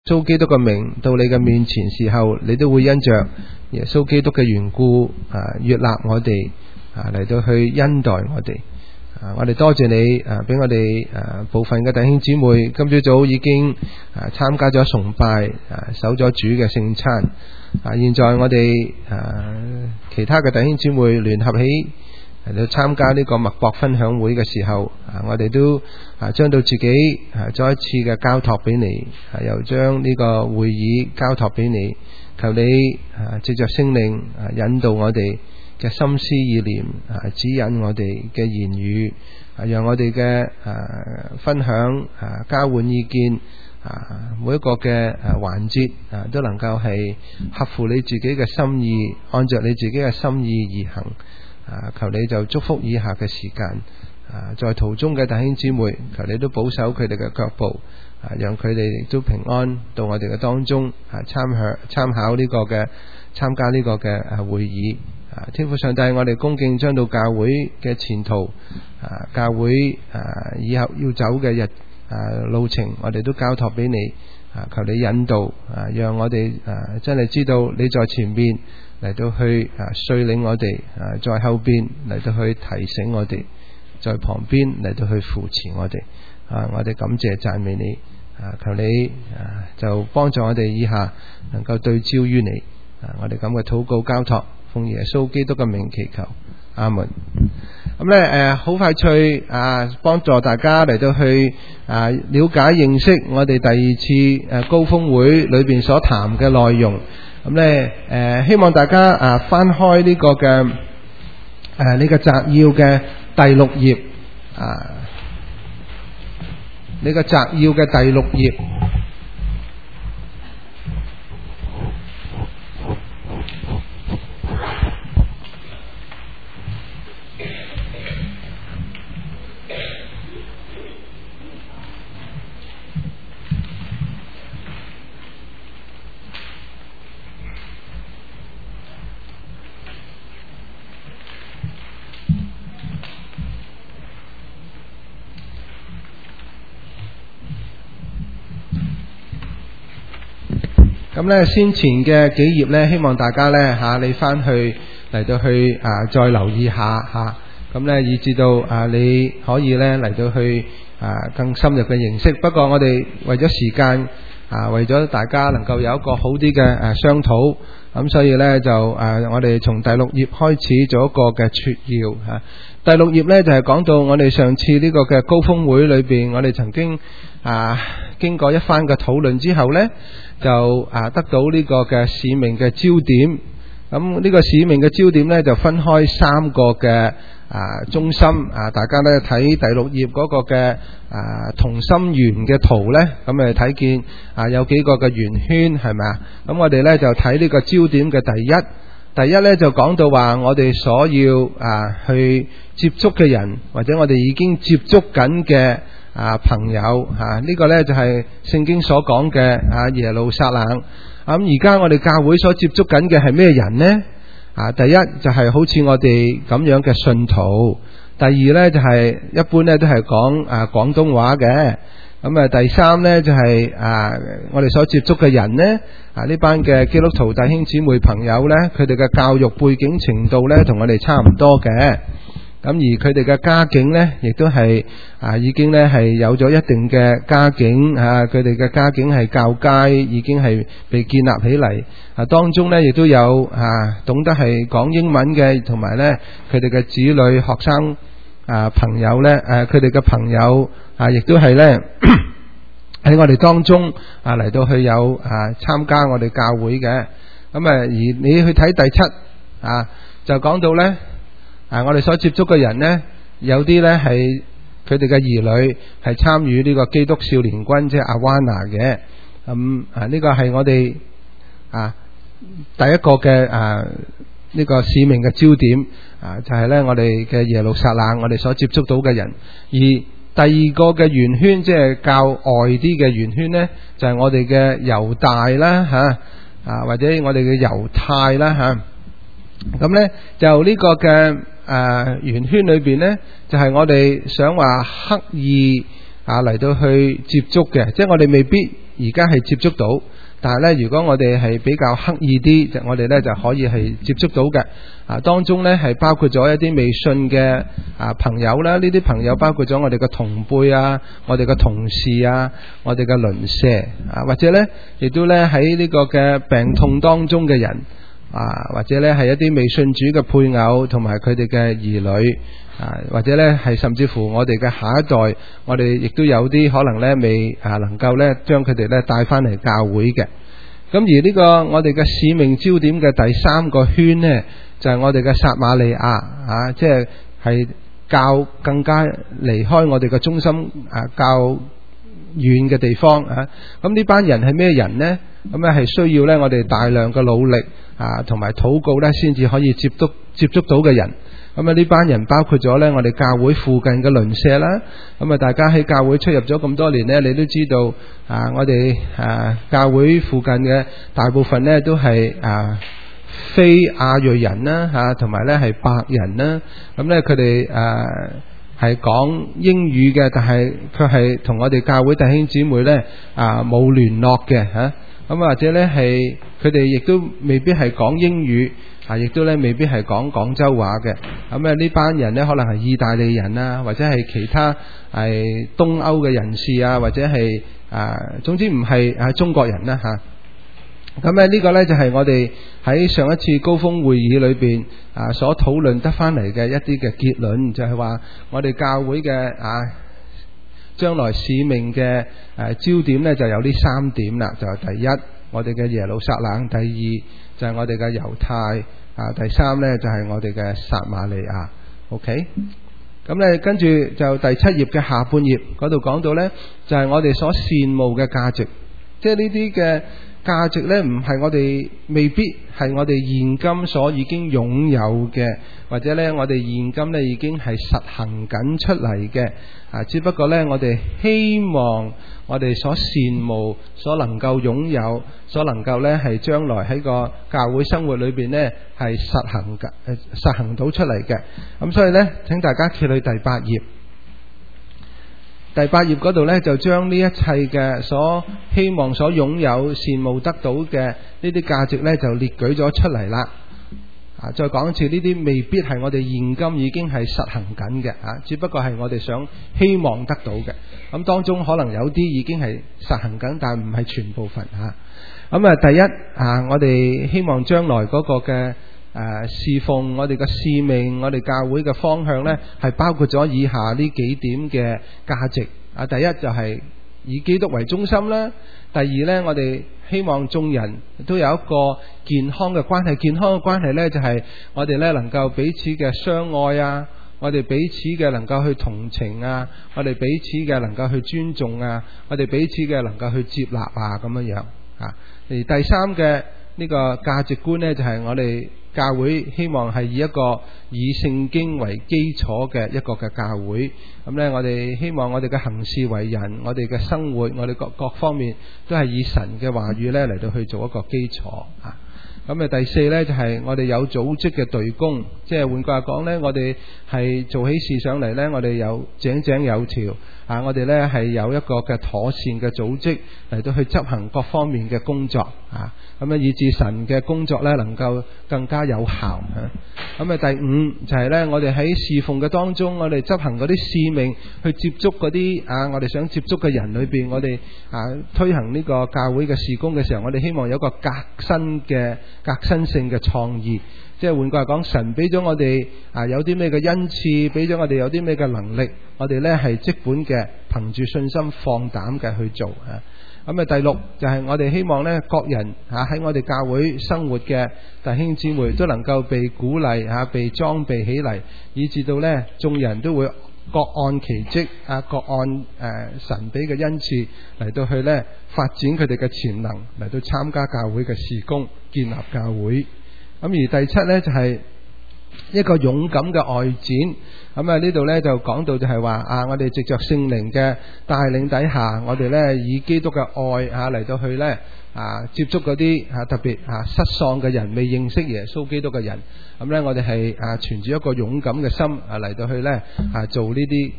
穌基督嘅名到你嘅面前時候，你都會因着耶穌基督嘅緣故悅納我哋嚟到去恩待我哋。我哋多謝你俾我哋部分嘅弟兄姊妹今朝早已經參加咗崇拜，守咗主嘅聖餐。現在我哋其他嘅弟兄姊妹聯合起嚟到參加呢個麥博分享會嘅時候，我哋都將到自己再一次嘅交託俾你，又將呢個會議交託俾你，求你藉着聖靈引導我哋嘅心思意念，指引我哋嘅言語，讓我哋嘅分享交換意見，每一個嘅環節都能夠係合乎你自己嘅心意，按照你自己嘅心意而行。求你就祝福以下嘅時間，在途中嘅弟兄姊妹，求你都保守佢哋嘅腳步，讓佢哋都平安到我哋嘅當中，參考呢個嘅參加呢個嘅會議。天父上帝，我哋恭敬將到教會嘅前途，教會以後要走嘅路程，我哋都交託俾你。求你引導，讓我哋真係知道你在前面嚟到去率領我哋，在後邊嚟到去提醒我哋，在旁邊嚟到去扶持我哋。我哋感謝讚美你。求你就幫助我哋以下能夠對焦於你。我哋咁嘅禱告交託，奉耶穌基督嘅名祈求，阿門。咁咧好快脆幫助大家嚟到去了解認識我哋第二次高峰會裏邊所談嘅內容。咁咧希望大家翻開呢個嘅呢個摘要嘅第6頁，呢個摘要嘅第6頁。咁咧先前嘅幾頁咧，希望大家咧你翻去嚟到去再留意下咁咧以至到你可以咧嚟到去更深入嘅認識。不過我哋為咗時間為咗大家能夠有一個好啲嘅商討，咁所以咧就我哋從第6頁開始做一個嘅撮要。第6頁咧就係講到我哋上次呢個嘅高峰會裏邊，我哋曾經經過一番嘅討論之後咧，就得到呢個嘅使命嘅焦點。咁呢個使命嘅焦點咧就分開3個嘅中心。大家咧睇第6頁嗰個嘅同心圓嘅圖咧，咁咪睇見有幾個嘅圓圈係咪啊？咁我哋咧就睇呢個焦點嘅第一咧就講到話我哋所要去接觸嘅人，或者我哋已經接觸緊嘅朋友呢個咧就係聖經所講嘅耶路撒冷。咁而家我哋教會所接觸緊嘅係咩人呢？第一就係好似我哋咁樣嘅信徒，第二咧就係一般咧都係講廣東話嘅。咁第三咧就係我哋所接觸嘅人呢，呢班嘅基督徒弟兄姊妹朋友咧，佢哋嘅教育背景程度咧同我哋差唔多嘅。咁而佢哋嘅家境呢，亦都係已經呢係有咗一定嘅家境，佢哋嘅家境係教街，已經係被建立起嚟。當中呢亦都有懂得係講英文嘅，同埋呢佢哋嘅子女、學生朋友呢，佢哋嘅朋友亦都係呢喺我哋當中嚟到去有參加我哋教會嘅。咁而你去睇第7就講到呢。我哋所接觸嘅人呢，有啲呢係佢哋嘅兒女係參與呢個基督少年軍，即係Awana嘅。咁呢個係我哋第一個嘅呢個使命嘅焦點就係呢我哋嘅耶路撒冷，我哋所接觸到嘅人。而第二個嘅圓圈，即係較外啲嘅圓圈呢，就係我哋嘅猶大啦或者我哋嘅猶太啦咁呢就呢個嘅圓圈裏邊呢，就係我哋想話刻意嚟到去接觸嘅，即係我哋未必而家係接觸到，但係咧如果我哋係比較刻意啲，我哋咧就可以係接觸到嘅。當中咧係包括咗一啲未信嘅朋友啦，呢啲朋友包括咗我哋嘅同輩啊，我哋嘅同事啊，我哋嘅鄰舍或者咧亦都咧喺呢個嘅病痛當中嘅人或者咧係一啲未信主嘅配偶同埋佢哋嘅兒女或者咧係甚至乎我哋嘅下一代，我哋亦都有啲可能咧未能夠咧將佢哋咧帶翻嚟教會嘅。咁而呢個我哋嘅使命焦點嘅第三個圈呢，就係我哋嘅撒瑪利亞即係較更加離開我哋嘅中心較遠嘅地方咁呢班人係咩人呢？咁咧係需要咧我哋大量嘅努力同埋禱告咧，先至可以接觸到嘅人。咁呢班人包括咗咧我哋教會附近嘅鄰舍啦。咁大家喺教會出入咗咁多年咧，你都知道我哋教會附近嘅大部分咧都係非亞裔人啦同埋咧係白人啦。咁咧佢哋係講英語嘅，但係佢係同我哋教會弟兄姊妹咧冇聯絡嘅咁或者咧係佢哋亦都未必係講英語亦都咧未必係講廣州話嘅。咁呢班人咧可能係意大利人啊，或者係其他係東歐嘅人士或者係總之唔係中國人啦咁呢個咧就係我哋喺上一次高峰會議裏邊所討論得翻嚟嘅一啲嘅結論，就係話我哋教會嘅將來使命嘅焦點咧就有呢三點啦。就係第一，我哋嘅耶路撒冷；第二就係我哋嘅猶太；第三咧就係我哋嘅撒瑪利亞。OK， 咁咧跟住就第7頁嘅下半頁嗰度講到咧，就係我哋所羨慕嘅價值，即係呢啲嘅價值咧，唔係我哋未必係我哋現今所已經擁有嘅，或者咧我哋現今咧已經係實行緊出嚟嘅只不過咧我哋希望我哋所羨慕、所能夠擁有、所能夠咧係將來喺個教會生活裏邊咧係實行到出嚟嘅。咁所以咧，請大家揭去第8頁。第8頁嗰度咧，就將呢一切嘅所希望、所擁有、羨慕得到嘅呢啲價值咧，就列舉咗出嚟啦。再講一次，呢啲未必係我哋現今已經係實行緊嘅只不過係我哋想希望得到嘅。咁當中可能有啲已經係實行緊，但唔係全部份咁第一我哋希望將來嗰個嘅侍奉，我哋嘅使命，我哋教會嘅方向呢，係包括咗以下呢幾點嘅價值第一就係以基督為中心啦。第二呢，我哋希望眾人都有一個健康嘅關係。健康嘅關係呢，就係我哋呢能夠彼此嘅相愛我哋彼此嘅能夠去同情我哋彼此嘅能夠去尊重我哋彼此嘅能夠去接納咁樣樣而第三嘅呢個價值觀呢，就係我哋教會希望係以聖經為基礎嘅一個嘅教會。咁呢，我哋希望我哋嘅行事為人，我哋嘅生活，我哋各方面都係以神嘅話語呢嚟到去做一個基礎咁第四呢，就係我哋有組織嘅隊工，即係換句話講呢，我哋係做起事上嚟呢，我哋有井井有條我哋呢係有一個嘅妥善嘅組織嚟到去執行各方面嘅工作咁以致神嘅工作呢能夠更加有效咁第五就係呢，我哋喺侍奉嘅當中，我哋執行嗰啲使命，去接觸嗰啲我哋想接觸嘅人裏邊，我哋推行呢個教會嘅事工嘅時候，我哋希望有一個革新性嘅創意。即係換句話講，神俾咗我哋有啲咩嘅恩賜，俾咗我哋有啲咩嘅能力，我哋呢係即本嘅憑住信心放膽嘅去做咁第六就係我哋希望呢，各人喺我哋教會生活嘅弟兄姊妹都能夠被鼓勵被裝備起嚟，以至到呢眾人都會各按其職各按神俾嘅恩賜嚟到去呢發展佢哋嘅潛能，嚟到參加教會嘅事工，建立教會。咁而第七呢，就係一個勇敢嘅外展。咁啊呢度呢就講到就係話我哋藉着聖靈嘅帶領底下，我哋呢以基督嘅愛嚟到去呢接觸嗰啲特別失喪嘅人，未認識耶穌基督嘅人。咁呢我哋係存住一個勇敢嘅心嚟到去呢做呢啲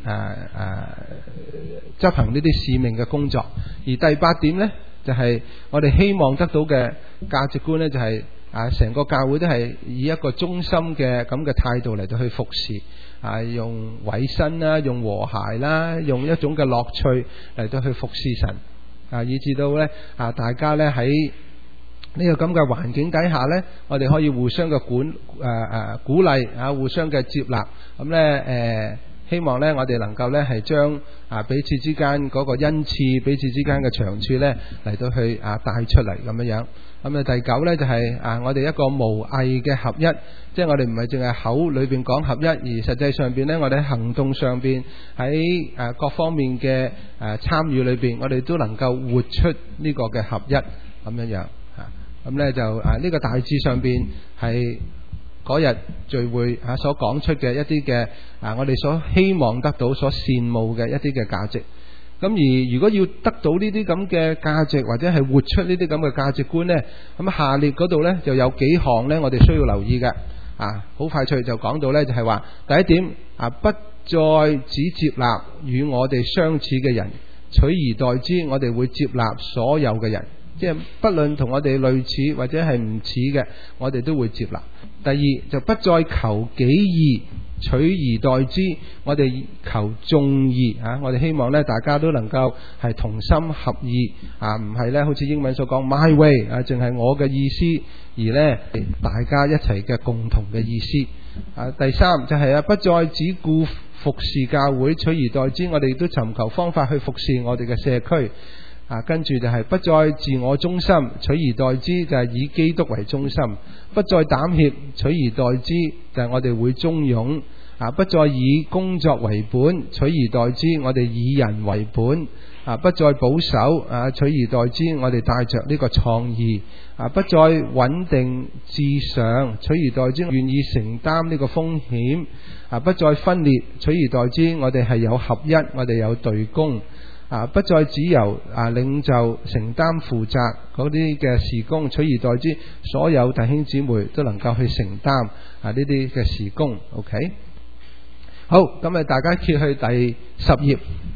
執行呢啲使命嘅工作。而第8點呢，就係我哋希望得到嘅價值觀呢，就係成個教會都係以一個忠心嘅咁嘅態度嚟到去服侍。用委身啦，用和諧啦，用一種嘅樂趣嚟到去服侍神，以至到呢大家呢喺呢個咁嘅環境底下呢，我哋可以互相嘅鼓勵互相嘅接納。咁呢希望呢我哋能夠呢係將彼此之間嗰個恩賜，彼此之間嘅長處呢嚟到去帶出嚟咁樣樣。咁第9呢，就係我哋一個無偽嘅合一，即係我哋唔係淨係口裏邊講合一，而實際上邊呢，我哋喺行動上邊，喺各方面嘅參與裏邊，我哋都能夠活出呢個嘅合一咁樣樣。咁呢就呢個大致上邊係嗰日聚會所講出嘅一啲嘅我哋所希望得到、所羨慕嘅一啲嘅價值。咁而如果要得到呢啲咁嘅價值，或者係活出呢啲咁嘅價值觀呢，咁下列嗰度呢就有幾項呢，我哋需要留意嘅。好快脆就講到呢，就係話第一點不再只接納與我哋相似嘅人，取而代之我哋會接納所有嘅人，即係不論同我哋類似或者係唔似嘅，我哋都會接納。第二就不再求己義，取而代之我哋求眾義。我哋希望呢大家都能夠係同心合意，唔係呢好似英文所講 my way 淨係我嘅意思，而呢大家一齊嘅共同嘅意思。第三就係不再只顧服侍教會，取而代之我哋都尋求方法去服侍我哋嘅社區。跟住就係不再自我中心，取而代之就係以基督為中心；不再膽怯，取而代之就係我哋會忠勇；不再以工作為本，取而代之我哋以人為本；不再保守，取而代之我哋帶着呢個創意；不再穩定至上，取而代之願意承擔呢個風險；不再分裂，取而代之我哋係有合一，我哋有隊工。不再只由領袖承擔負責嗰啲嘅事工，取而代之所有弟兄姊妹都能夠去承擔呢啲嘅事工。OK， 好，咁大家揭去第10頁。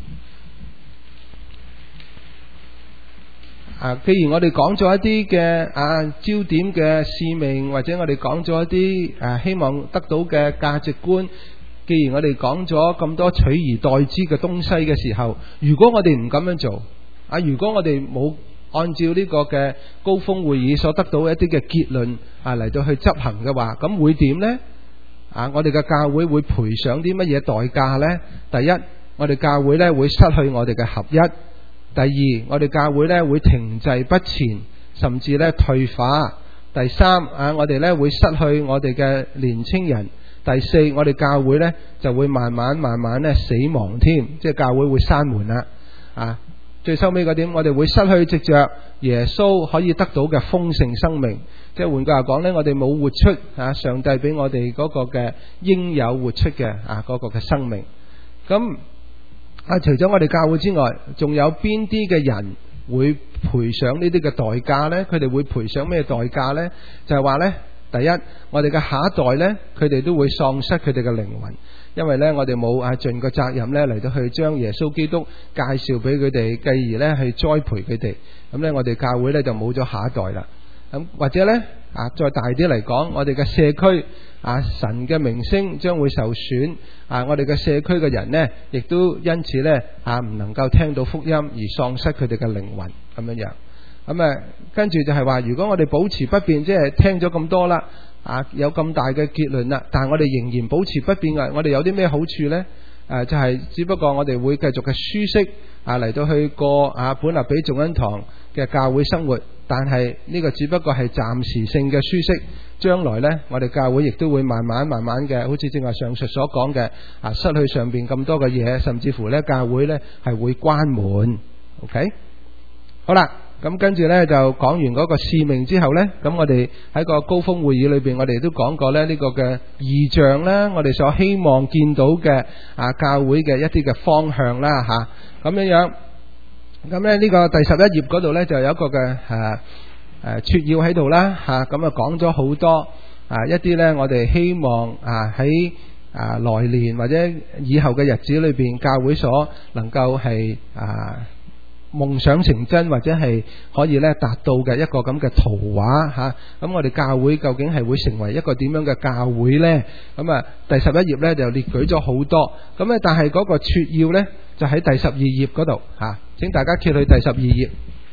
既然我哋講咗一啲嘅焦點嘅使命，或者我哋講咗一啲希望得到嘅價值觀。既然我哋講咗咁多取而代之嘅東西嘅時候，如果我哋唔咁樣做，如果我哋冇按照呢個嘅高峰會議所得到一啲嘅結論嚟到去執行嘅話，咁會點呢？我哋嘅教會會賠上啲乜嘢代價呢？第一，我哋教會呢會失去我哋嘅合一；第二，我哋教會呢會停滯不前，甚至呢退化；第三，我哋呢會失去我哋嘅年青人。第四，我哋教會呢就會慢慢呢死亡添，即係教會會閂門啦。最收尾嗰點，我哋會失去藉着耶穌可以得到嘅豐盛生命。即係換句話講呢，我哋冇活出上帝俾我哋嗰個嘅應有活出嘅嗰個嘅生命。咁除咗我哋教會之外，仲有邊啲嘅人會賠上呢啲嘅代價呢？佢哋會賠上咩代價呢？就係話呢。第一，我哋嘅下一代呢，佢哋都會喪失佢哋嘅靈魂，因為呢，我哋冇盡個責任呢嚟到去將耶穌基督介紹俾佢哋，繼而呢去栽培佢哋。咁呢，我哋教會呢就冇咗下一代啦。咁或者呢，再大啲嚟講，我哋嘅社區神嘅名聲將會受損。我哋嘅社區嘅人呢，亦都因此呢唔能夠聽到福音而喪失佢哋嘅靈魂咁樣樣。咁跟住就係話，如果我哋保持不變，即係聽咗咁多啦，有咁大嘅結論啦，但係我哋仍然保持不變嘅，我哋有啲咩好處呢？就係只不過我哋會繼續嘅舒適嚟到去過本立比眾恩堂嘅教會生活，但係呢個只不過係暫時性嘅舒適，將來呢，我哋教會亦都會慢慢嘅，好似正話上述所講嘅，失去上邊咁多嘅嘢，甚至乎呢教會呢係會關門。OK， 好啦。 咁跟住呢，就講完嗰個使命之後呢，咁我哋喺個高峰會議裏邊，我哋都講過呢個嘅異象啦，我哋所希望見到嘅教會嘅一啲嘅方向啦嚇，咁樣。咁咧呢個第11頁嗰度呢，就有一個嘅撮要喺度啦嚇，咁講咗好多一啲呢，我哋希望喺來年或者以後嘅日子裏邊，教會所能夠係夢想成真或者係可以咧達到嘅一個咁嘅圖畫嚇。咁我哋教會究竟係會成為一個點樣嘅教會呢？咁第11頁呢，就列舉咗好多，咁咧但係嗰個撮要呢，就喺第12頁嗰度嚇。請大家揭去第12頁。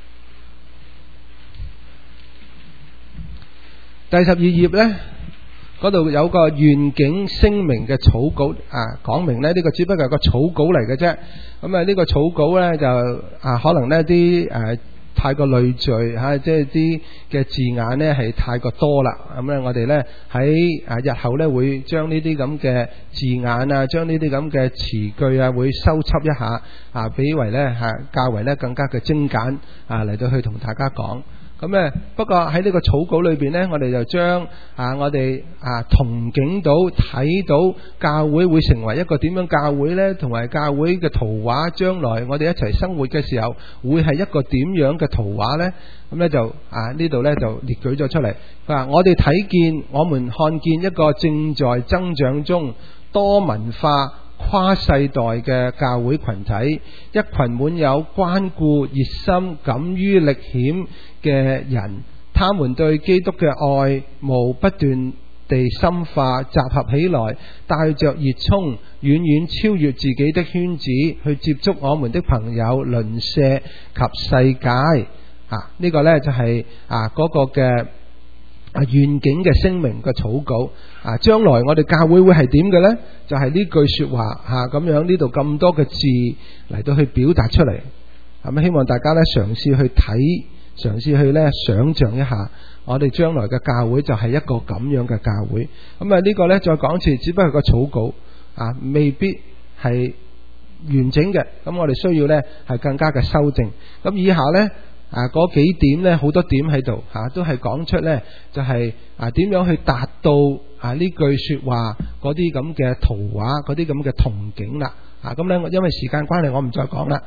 第12頁呢，嗰度有個願景聲明嘅草稿講明呢，呢個只不過係個草稿嚟嘅啫。咁呢個草稿呢，就可能呢啲太過累贅嚇，即係啲嘅字眼呢係太過多啦。咁咧我哋呢喺日後呢會將呢啲咁嘅字眼將呢啲咁嘅詞句會收輯一下比為呢較為呢更加嘅精簡嚟到去同大家講。咁不過喺呢個草稿裏邊呢，我哋就將我哋憧憬到睇到教會會成為一個點樣教會呢，同埋教會嘅圖畫，將來我哋一齊生活嘅時候會係一個點樣嘅圖畫呢？咁呢就呢度呢就列舉咗出嚟。我哋睇見，我們看見一個正在增長中多文化跨世代嘅教會群體，一群滿有關顧、熱心、敢於歷險嘅人，他們對基督嘅愛慕不斷地深化，集合起來，帶着熱衷，遠遠超越自己的圈子，去接觸我們的朋友、鄰舍及世界。呢個呢就係嗰個嘅願景嘅聲明嘅草稿。將來我哋教會會係點嘅呢？就係呢句說話咁樣，呢度咁多嘅字嚟到去表達出嚟。咁希望大家呢嘗試去睇，嘗試去呢想象一下，我哋將來嘅教會就係一個咁樣嘅教會。咁呢個呢再講一次，只不過係個草稿未必係完整嘅。咁我哋需要呢係更加嘅修正。咁以下呢嗰幾點呢，好多點喺度都係講出呢，就係點樣去達到呢句說話嗰啲咁嘅圖畫，嗰啲咁嘅憧憬啦。咁呢，因為時間關係，我唔再講啦。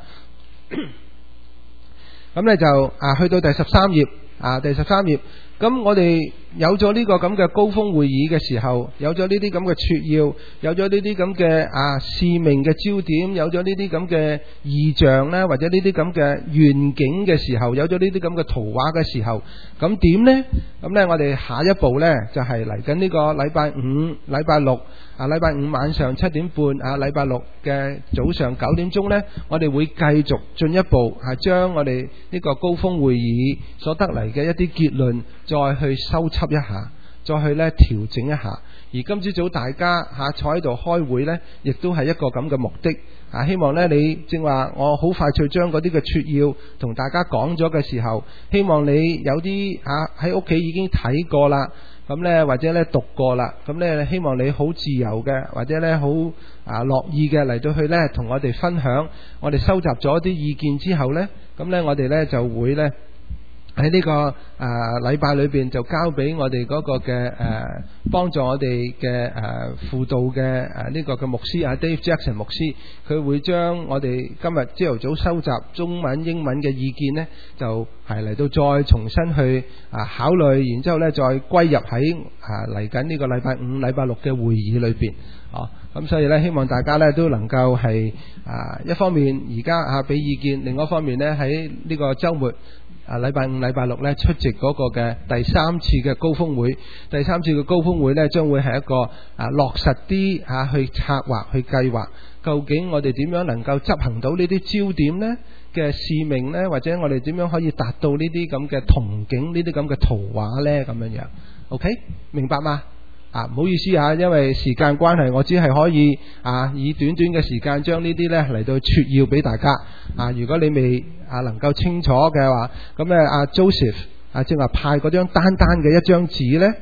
咁呢就去到第13頁，第13頁。咁我哋有咗呢個咁嘅高峰會議嘅時候，有咗呢啲咁嘅撮要，有咗呢啲咁嘅使命嘅焦點，有咗呢啲咁嘅異象呢，或者呢啲咁嘅願景嘅時候，有咗呢啲咁嘅圖畫嘅時候，咁點呢？咁呢，我哋下一步呢，就係嚟緊呢個禮拜五、禮拜六。禮拜五晚上7點半，禮拜六嘅早上9點鐘呢，我哋會繼續進一步將我哋呢個高峰會議所得嚟嘅一啲結論再去收輯一下，再去呢調整一下。而今朝早大家坐喺度開會呢，亦都係一個咁嘅目的。希望呢，你正話我好快脆將嗰啲嘅撮要同大家講咗嘅時候，希望你有啲喺屋企已經睇過啦。咁呢，或者呢讀過啦，咁呢，希望你好自由嘅，或者呢好樂意嘅嚟到去呢同我哋分享。我哋收集咗啲意見之後呢，咁呢我哋呢就會呢喺呢個禮拜裏邊就交俾我哋嗰個嘅幫助我哋嘅輔導嘅呢個嘅牧師Dave Jackson 牧師，佢會將我哋今日朝頭早收集中文英文嘅意見呢，就係嚟到再重新去考慮，然之後呢再歸入喺嚟緊呢個禮拜五、禮拜六嘅會議裏邊。咁所以呢，希望大家呢都能夠係一方面而家俾意見，另外一方面呢喺呢個週末禮拜五、禮拜六呢出席嗰個嘅第3次嘅高峰會。第3次嘅高峰會呢，將會係一個落實啲去策劃、去計劃，究竟我哋點樣能夠執行到呢啲焦點呢嘅使命呢？或者我哋點樣可以達到呢啲咁嘅憧憬、呢啲咁嘅圖畫呢？咁樣樣 OK 明白嗎？唔好意思因為時間關係，我只係可以以短短嘅時間將呢啲呢嚟到撮要俾大家。如果你未能夠清楚嘅話，咁呢Joseph 正話派嗰張單嘅一張紙呢，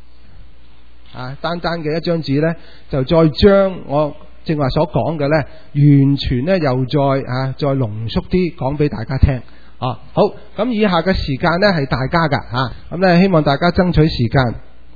單嘅一張紙呢，就再將我正話所講嘅呢，完全呢又再濃縮啲講俾大家聽。 哦，好，咁以下嘅時間呢係大家㗎吓，咁呢希望大家爭取時間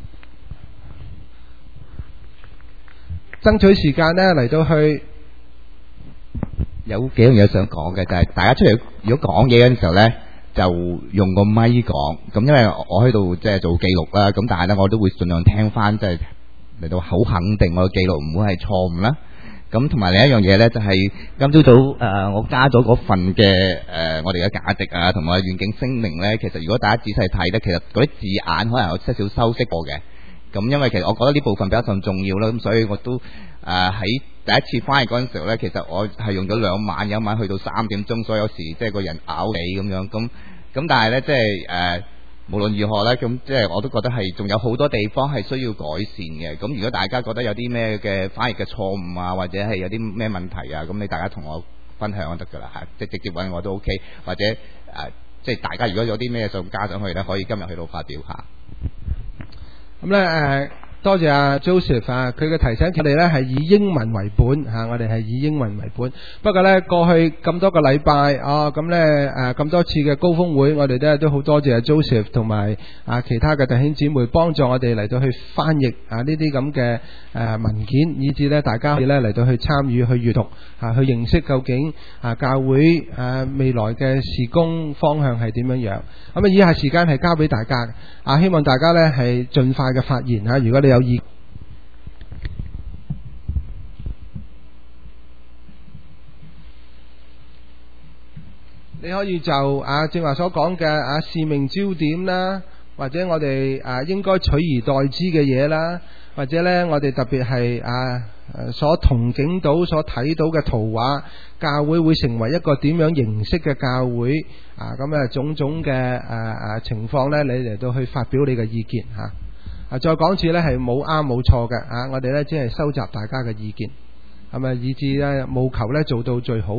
呢嚟到去。 有幾樣嘢想講嘅，就係大家出嚟如果講嘢嗰陣時候呢，就用個咪講。咁因為我喺度即係做記錄啦，咁但係呢我都會盡量聽翻，即係嚟到好肯定我嘅記錄唔會係錯誤啦。咁同埋另一樣嘢呢，就係今朝早我加咗嗰份嘅我哋嘅價值啊，同埋願景聲明呢。其實如果大家仔細睇呢，其實嗰啲字眼可能有些少修飾過嘅。咁因為其實我覺得呢部分比較上重要啦，咁所以我都喺第一次翻譯嗰陣時候呢，其實我係用咗2晚，有一晚去到3點鐘，所以有時即係個人拗你咁樣。咁但係呢，即係無論如何呢，咁即係我都覺得係仲有好多地方係需要改善嘅。咁如果大家覺得有啲咩嘅翻譯嘅錯誤啊，或者係有啲咩問題啊，咁你大家同我分享就得㗎啦嚇，即係直接揾我都 OK，或者即係大家如果有啲咩想加上去呢，可以今日去到發表下。 咁咧多謝阿 Joseph 佢嘅提醒，我哋咧係以英文為本我哋係以英文為本。不過咧過去咁多個禮拜咁咧咁多次嘅高峰會，我哋都好多謝阿 Joseph 同埋其他嘅弟兄姊妹幫助我哋嚟到去翻譯呢啲咁嘅文件，以至咧大家咧嚟到去參與去閱讀去認識究竟教會未來嘅事工方向係點樣樣。咁以下時間係交俾大家希望大家咧係盡快嘅發言如果你有意，你可以就正話所講嘅使命焦點啦，或者我哋應該取而代之嘅嘢啦，或者呢我哋特別係所憧憬到所睇到嘅圖畫，教會會成為一個點樣形式嘅教會咁種種嘅情況呢，你嚟到去發表你嘅意見再講次呢係冇啱冇錯嘅我哋呢只係收集大家嘅意見，係咪以至呢務求呢做到最好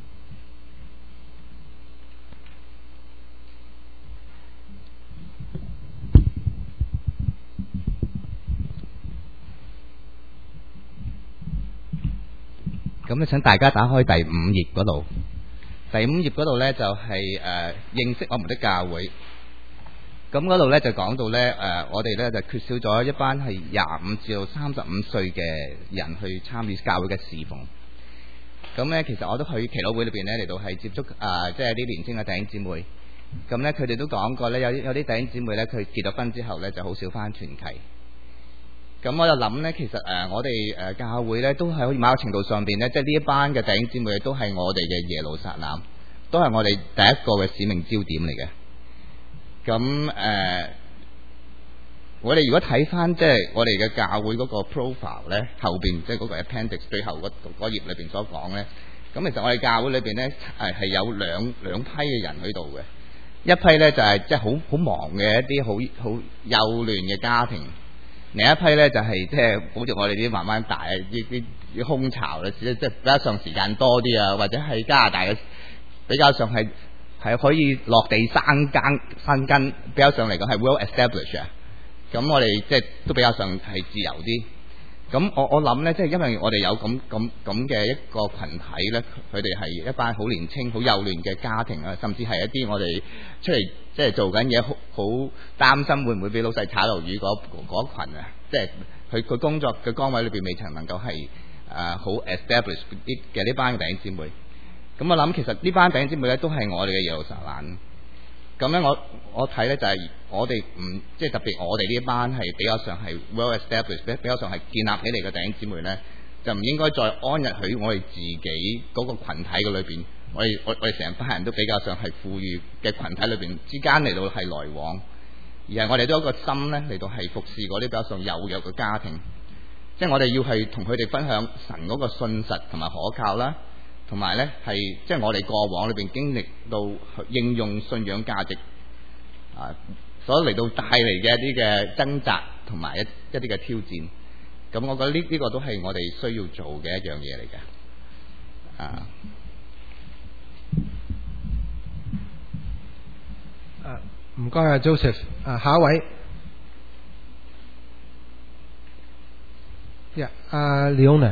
咁咧，請大家打開第5頁嗰度。第5頁嗰度呢，就係認識我們的教會。咁嗰度呢，就講到呢，我哋呢，就缺少咗一班係25至到35歲嘅人去參與教會嘅侍奉。咁呢，其實我都去祈禱會裏邊呢，嚟到係接觸即係啲年輕嘅弟兄姊妹。咁呢，佢哋都講過呢，有啲弟兄姊妹呢，佢結咗婚之後呢，就好少返團契。咁我就諗呢，其實我哋教會呢，都係可以某個程度上邊呢，即係呢一班嘅弟兄姊妹都係我哋嘅耶路撒冷，都係我哋第一個嘅使命焦點嚟嘅。咁我哋如果睇翻即係我哋嘅教會嗰個 profile 呢，後邊即係嗰個 appendix 最後嗰頁裏邊所講呢，咁其實我哋教會裏邊呢，係有兩批嘅人喺度嘅，一批呢，就係即係好忙嘅一啲好幼嫩嘅家庭。另一批呢，就係即係好似我哋啲慢慢大啲空巢咧，即係比較上時間多啲啊，或者係加拿大嘅比較上係可以落地生根，比較上嚟講係 well established 啊。咁我哋即係都比較上係自由啲。咁我諗呢，即係因為我哋有咁嘅一個群體呢，佢哋係一班好年輕、好幼嫩嘅家庭啊，甚至係一啲我哋出嚟即係做緊嘢，好擔心會唔會俾老細炒魷魚嗰群啊，即係佢工作嘅崗位裏邊未曾能夠係好 establish 嘅呢班嘅弟兄姊妹。咁我諗其實呢班弟兄姊妹呢，都係我哋嘅耶路撒冷。咁呢，我睇呢就係我哋即係特別我哋呢一班係比較上係 well established， 比較上係建立起嚟嘅弟兄姊妹呢，就唔應該再安逸喺我哋自己嗰個群體嘅裏邊。我哋成班人都比較上係富裕嘅群體裏邊之間嚟到係來往，而係我哋都有一個心呢嚟到係服侍嗰啲比較上有約嘅家庭。即係我哋要係同佢哋分享神嗰個信實同埋可靠啦。同埋呢，係即係我哋過往裏邊經歷到應用信仰價值所嚟到帶嚟嘅一啲嘅掙扎同埋一啲嘅挑戰。咁我覺得呢個都係我哋需要做嘅一樣嘢嚟嘅。 唔該啊 Joseph， 下一位Leona。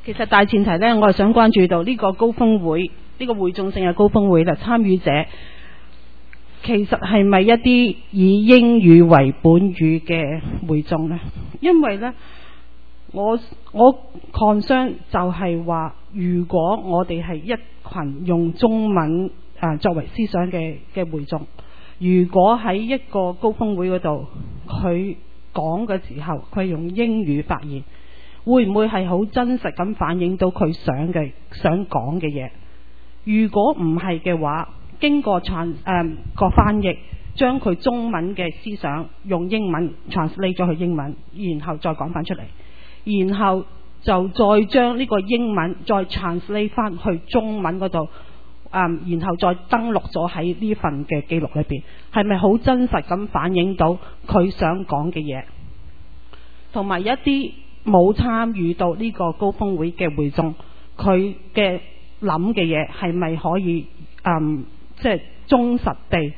其實大前提呢，我係想關注到呢個高峰會，呢個會眾性嘅高峰會啦，參與者其實係咪一啲以英語為本語嘅會眾呢？因為呢，我 concern 就係話，如果我哋係一群用中文作為思想嘅會眾，如果喺一個高峰會嗰度，佢講嘅時候，佢用英語發言，會唔會係好真實咁反映到佢想講嘅嘢？如果唔係嘅話，經過個翻譯，將佢中文嘅思想用英文 translate 咗去英文，然後再講翻出嚟，然後就再將呢個英文再 translate 翻去中文嗰度，然後再登錄咗喺呢份嘅記錄裏邊，係咪好真實咁反映到佢想講嘅嘢？同埋一啲冇參與到呢個高峰會嘅會眾，佢嘅諗嘅嘢係咪可以即係忠實地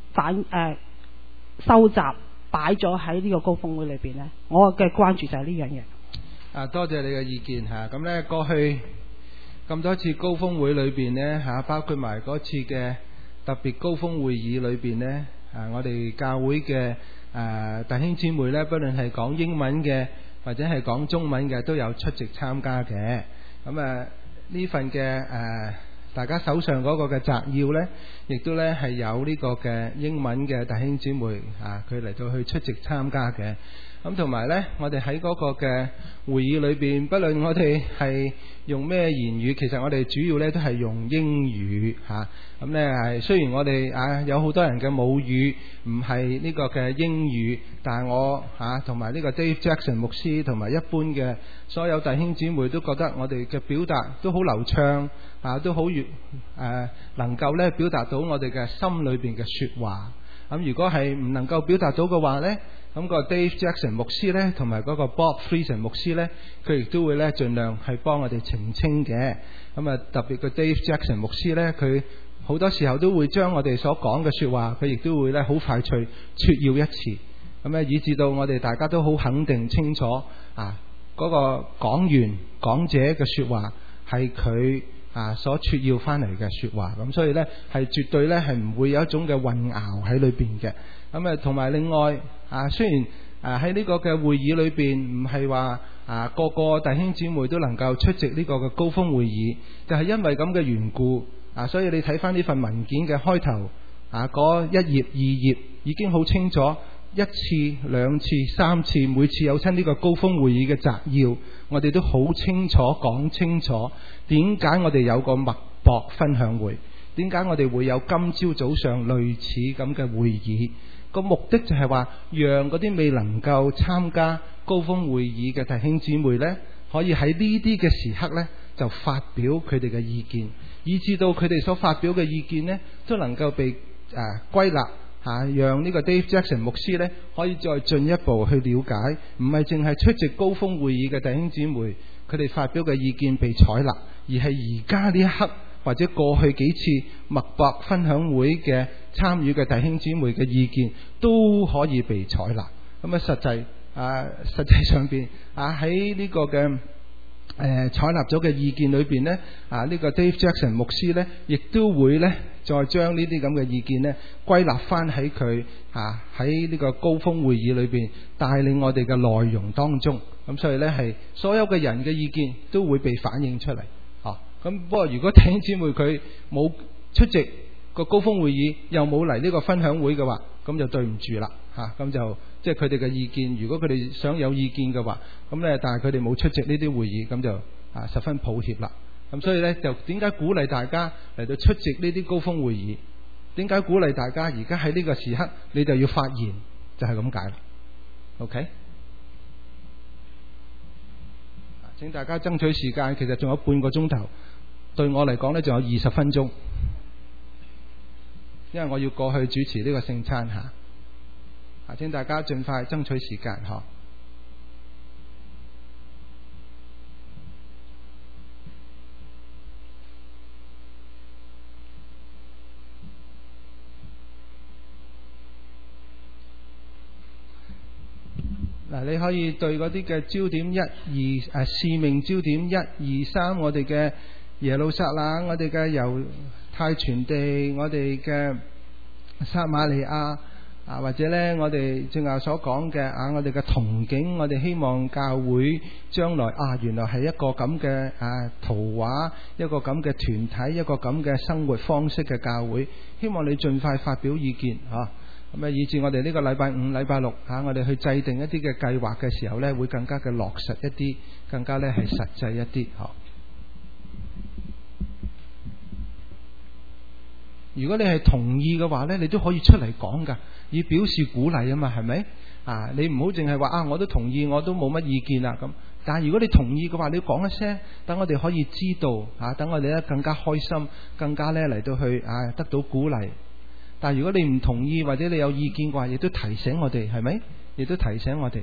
收集擺咗喺呢個高峰會裏邊呢？我嘅關注就係呢樣嘢。 多謝你嘅意見嚇。咁呢，過去咁多次高峰會裏邊呢，包括埋嗰次嘅特別高峰會議裏邊呢，我哋教會嘅弟兄姊妹呢，不論係講英文嘅或者係講中文嘅，都有出席參加嘅。咁呢份嘅大家手上嗰個嘅摘要呢，亦都呢係有呢個嘅英文嘅弟兄姊妹佢嚟到去出席參加嘅。咁同埋呢，我哋喺嗰個嘅會議裏邊，不論我哋係用咩言語，其實我哋主要呢都係用英語嚇。咁呢係雖然我哋有好多人嘅母語唔係呢個嘅英語，但係我同埋呢個 Dave Jackson 牧師同埋一般嘅所有弟兄姊妹都覺得我哋嘅表達都好流暢都好能夠呢表達到我哋嘅心裏邊嘅説話。咁如果係唔能夠表達到嘅話呢，咁個 Dave Jackson 牧師呢，同埋嗰個 Bob Friesen 牧師呢，佢亦都會呢盡量係幫我哋澄清嘅。咁特別個 Dave Jackson 牧師呢，佢好多時候都會將我哋所講嘅説話，佢亦都會呢好快脆撮要一次。咁以至到我哋大家都好肯定清楚嗰個講員講者嘅説話係佢所撮要翻嚟嘅説話。咁所以呢，係絕對呢係唔會有一種嘅混淆喺裏邊嘅。咁同埋另外雖然喺呢個嘅會議裏邊唔係話個個弟兄姊妹都能夠出席呢個嘅高峰會議，就係因為咁嘅緣故所以你睇翻呢份文件嘅開頭嗰一頁二頁已經好清楚，一次兩次三次，每次有親呢個高峰會議嘅摘要，我哋都好清楚講清楚點解我哋有個脈搏分享會，點解我哋會有今朝早上類似咁嘅會議。個目的就係話，讓嗰啲未能夠參加高峰會議嘅弟兄姊妹呢，可以喺呢啲嘅時刻呢，就發表佢哋嘅意見，以至到佢哋所發表嘅意見呢，都能夠被歸納讓呢個 Dave Jackson 牧師呢，可以再進一步去了解，唔係淨係出席高峰會議嘅弟兄姊妹佢哋發表嘅意見被採納，而係而家呢一刻或者過去幾次脈搏分享會嘅參與嘅弟兄姊妹嘅意見都可以被採納。咁實際上邊喺呢個嘅採納咗嘅意見裏邊呢，呢個 Dave Jackson 牧師呢，亦都會呢再將呢啲咁嘅意見呢歸納翻喺佢喺呢個高峰會議裏邊帶領我哋嘅內容當中。咁所以呢，係所有嘅人嘅意見都會被反映出嚟。咁不過如果弟兄姊妹佢冇出席個高峰會議，又冇嚟呢個分享會嘅話，咁就對唔住啦咁就即係佢哋嘅意見，如果佢哋想有意見嘅話，咁呢，但係佢哋冇出席呢啲會議，咁就十分抱歉啦。咁所以呢，就點解鼓勵大家嚟到出席呢啲高峰會議？點解鼓勵大家而家喺呢個時刻你就要發言？就係咁解啦。OK，請大家爭取時間，其實仲有半個鐘頭。對我嚟講呢，仲有20分鐘，因為我要過去主持呢個聖餐請大家盡快爭取時間你可以對嗰啲嘅焦點使命焦點1、2、3，我哋嘅耶路撒冷，我哋嘅猶太全地，我哋嘅撒瑪利亞或者呢，我哋正話所講嘅我哋嘅憧憬，我哋希望教會將來原來係一個咁嘅圖畫，一個咁嘅團體，一個咁嘅生活方式嘅教會，希望你盡快發表意見咁以至我哋呢個禮拜5、禮拜6我哋去制定一啲嘅計劃嘅時候呢，會更加嘅落實一啲，更加呢係實際一啲如果你係同意嘅話呢，你都可以出嚟講㗎，以表示鼓勵啊嘛，係咪你唔好淨係話我都同意，我都冇乜意見啦咁。但係如果你同意嘅話，你要講一聲，等我哋可以知道等我哋呢更加開心，更加呢嚟到去得到鼓勵。但係如果你唔同意或者你有意見嘅話，亦都提醒我哋，係咪？亦都提醒我哋。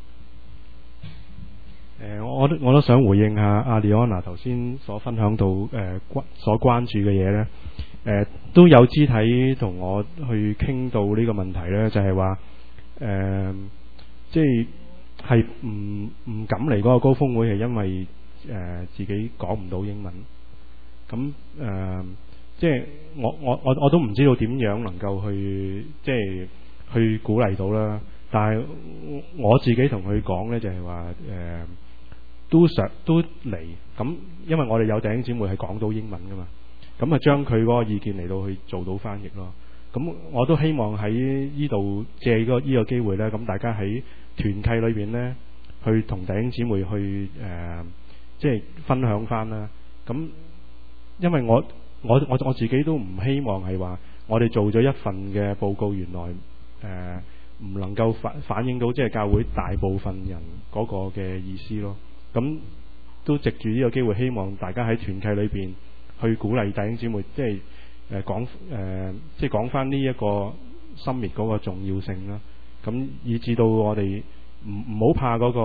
我都想回應下阿李安娜頭先所分享到所關注嘅嘢呢。都有肢體同我去傾到呢個問題呢，就係話即係唔敢嚟嗰個高峰會，係因為自己講唔到英文。咁即係我都唔知道點樣能夠去即係去鼓勵到啦。但係我自己同佢講呢，就係話都嚟咁，因為我哋有弟兄姊妹係講到英文噶嘛。咁將佢嗰個意見嚟到去做到翻譯咯。咁我都希望喺呢度借呢個機會呢，咁大家喺團契裏邊呢，去同弟兄姊妹去即係分享翻啦。咁因為我自己都唔希望係話我哋做咗一份嘅報告，原來唔能夠反映到即係教會大部分人嗰個嘅意思咯。咁都藉住呢個機會，希望大家喺團契裏邊去鼓勵弟兄姊妹，即係即係講翻呢一個心滅嗰個重要性啦。咁以至到我哋唔好怕嗰個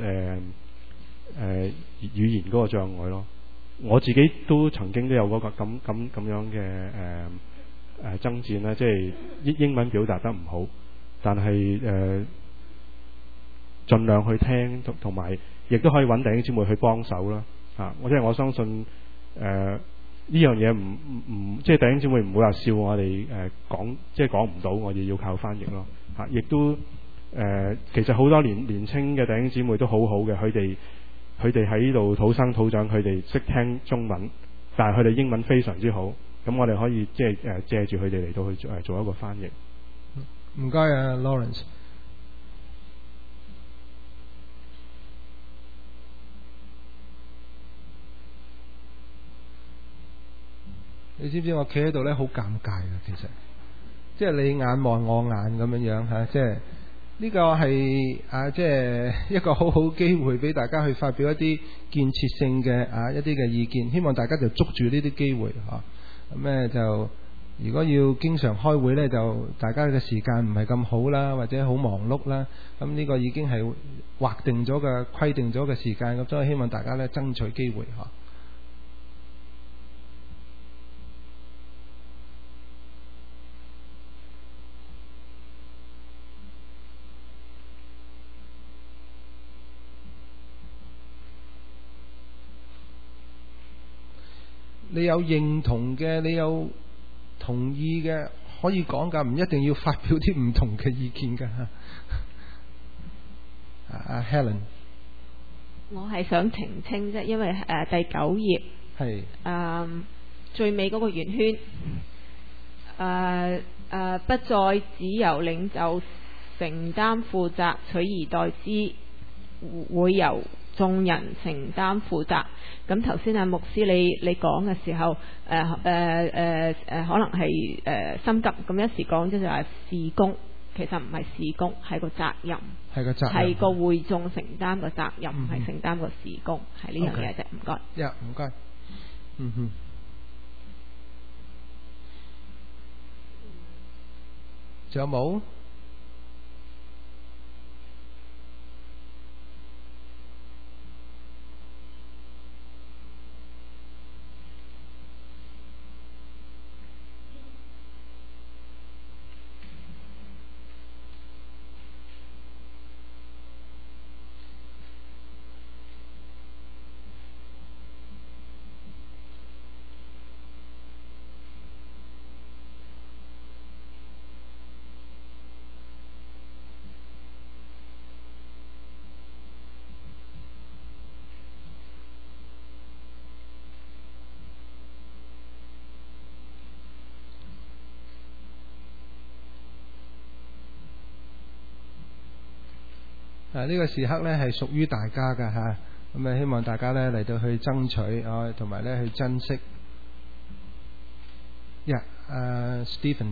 語言嗰個障礙咯。我自己都曾經都有嗰個咁樣嘅爭戰啦，即係英文表達得唔好，但係盡量去聽，同埋亦都可以揾弟兄姊妹去幫手啦。即係我相信呢樣嘢唔即係弟兄姊妹唔會話笑我哋講即係講唔到，我哋要靠翻譯咯。亦都其實好多年青嘅弟兄姊妹都好好嘅，佢哋喺呢度土生土長，佢哋識聽中文，但係佢哋英文非常之好。咁我哋可以即係借住佢哋嚟到去做一個翻譯。 唔該啊 Lawrence。你知唔知我企喺度呢好尷尬嘅，其實即係你眼望我眼咁樣樣即係呢個係即係一個好好機會俾大家去發表一啲建設性嘅一啲嘅意見，希望大家就捉住呢啲機會咁呢就如果要經常開會呢，就大家嘅時間唔係咁好啦，或者好忙碌啦，咁呢個已經係劃定咗嘅規定咗嘅時間，咁所以希望大家呢爭取機會你有認同嘅，你有同意嘅，可以講㗎，唔一定要發表啲唔同嘅意見㗎。Helen， 我係想澄清啫，因為第9頁係最尾嗰個圓圈不再只由領袖承擔負責，取而代之會由眾人承擔負責。咁頭先牧師你講嘅時候，可能係心急咁一時講即係話事工，其實唔係事工，係個責任，係個會眾承擔個責任，唔係承擔個事工，係呢樣嘢啫。唔該。 唔該。仲有冇？ 呢個時刻呢係屬於大家㗎嚇，咁希望大家呢嚟到去爭取同埋呢去珍惜。Stephen，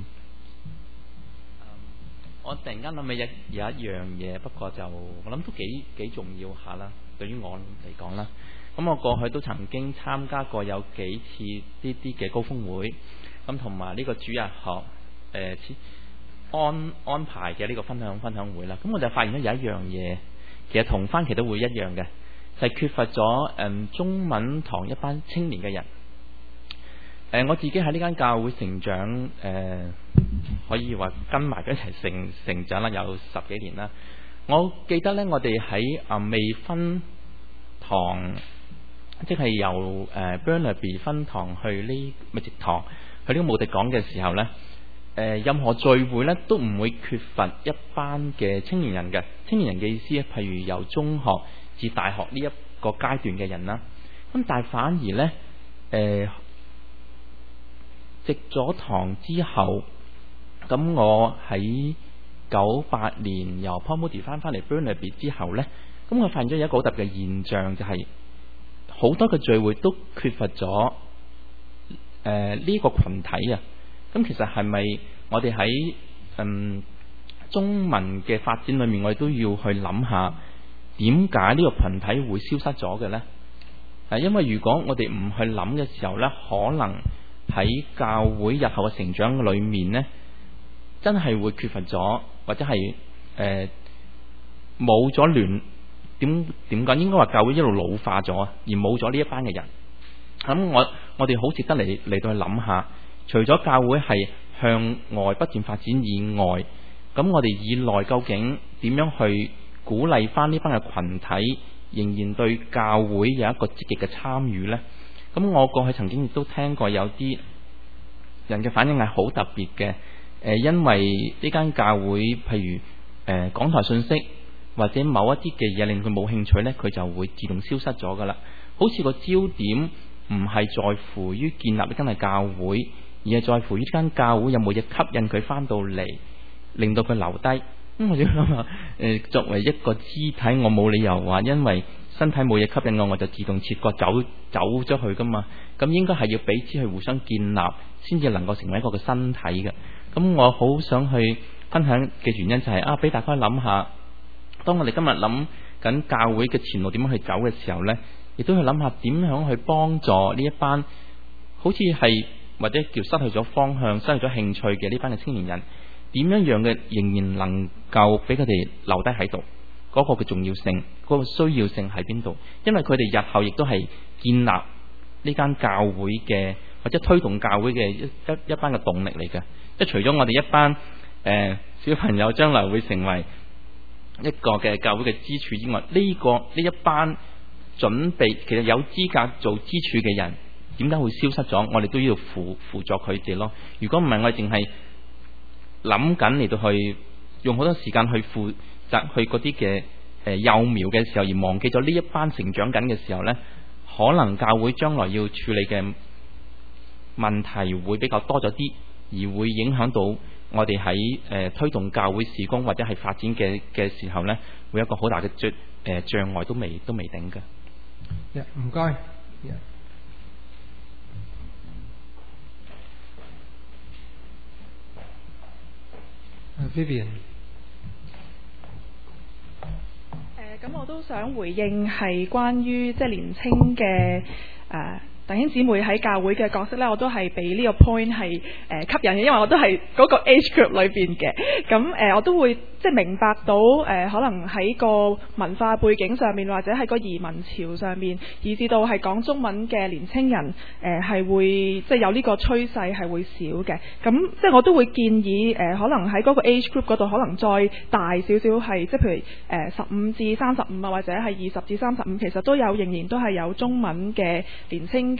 我突然間諗起有一樣嘢，不過就我諗都幾重要下啦，對於我嚟講啦。咁我過去都曾經參加過有幾次呢啲嘅高峰會，咁同埋呢個主日學安排嘅呢個分享會啦。咁我就發現咗有一樣嘢，其實同番期都會一樣嘅，就係缺乏咗中文堂一班青年嘅人。我自己喺呢間教會成長，可以話跟埋佢一齊成長啦，有10幾年啦。我記得呢，我哋喺未分堂，即係由Burnaby 分堂去呢咪直堂去呢個慕迪港嘅時候呢，任何聚會呢都唔會缺乏一班嘅青年人嘅。青年人嘅意思咧，譬如由中學至大學呢一個階段嘅人啦。咁但係反而呢，植咗堂之後，咁我喺98年由 Port Moody 翻嚟 Burnaby 之後呢，咁我發現咗有一個好特別嘅現象，就係好多嘅聚會都缺乏咗呢個群體啊。咁其實係咪我哋喺中文嘅發展裏面，我哋都要去諗下點解呢個群體會消失咗嘅呢？因為如果我哋唔去諗嘅時候呢，可能喺教會日後嘅成長裏面呢，真係會缺乏咗，或者係冇咗點講？應該話教會一路老化咗，而冇咗呢一班嘅人。咁我哋好值得嚟到去諗下，除咗教會係向外不斷發展以外，咁我哋以內究竟點樣去鼓勵翻呢班嘅群體，仍然對教會有一個積極嘅參與呢？咁我過去曾經亦都聽過有啲人嘅反應係好特別嘅，因為呢間教會譬如講台信息或者某一啲嘅嘢令佢冇興趣呢，佢就會自動消失咗噶啦。好似個焦點唔係在乎於建立呢間嘅教會，而係在乎於呢間教會有冇嘢吸引佢翻到嚟，令到佢留低。咁我就諗下，作為一個肢體，我冇理由話因為身體冇嘢吸引我就自動切割走咗去噶嘛。咁應該係要彼此去互相建立，先至能夠成為一個嘅身體嘅。咁我好想去分享嘅原因就係俾大家諗下，當我哋今日諗緊教會嘅前路點樣去走嘅時候呢，亦都去諗下點樣去幫助呢一班好似係或者叫失去咗方向、失去咗興趣嘅呢班嘅青年人，點樣樣嘅仍然能夠俾佢哋留低喺度，嗰個嘅重要性、嗰個需要性喺邊度？因為佢哋日後亦都係建立呢間教會嘅或者推動教會嘅一班嘅動力嚟嘅。即係除咗我哋一班小朋友將來會成為一個嘅教會嘅支柱之外，呢一班準備其實有資格做支柱嘅人，點解會消失咗？我哋都要輔助佢哋咯。如果唔係，我哋淨係諗緊嚟到去用好多時間去負責去嗰啲嘅幼苗嘅時候，而忘記咗呢一班成長緊嘅時候呢，可能教會將來要處理嘅問題會比較多咗啲，而會影響到我哋喺推動教會事工或者係發展嘅時候呢，會有一個好大嘅障礙都未定嘅。 唔該。Vivian。 咁我都想回應係關於即係年青嘅弟兄姊妹喺教會嘅角色呢，我都係俾呢個 point 係吸引嘅，因為我都係嗰個 age group 裏邊嘅。咁我都會即係明白到可能喺個文化背景上面，或者係個移民潮上面，以至到係講中文嘅年青人係會即係有呢個趨勢係會少嘅。咁即係我都會建議可能喺嗰個 age group 嗰度，可能再大少少係即係譬如15至35啊，或者係20至35，其實都有仍然都係有中文嘅年青嘅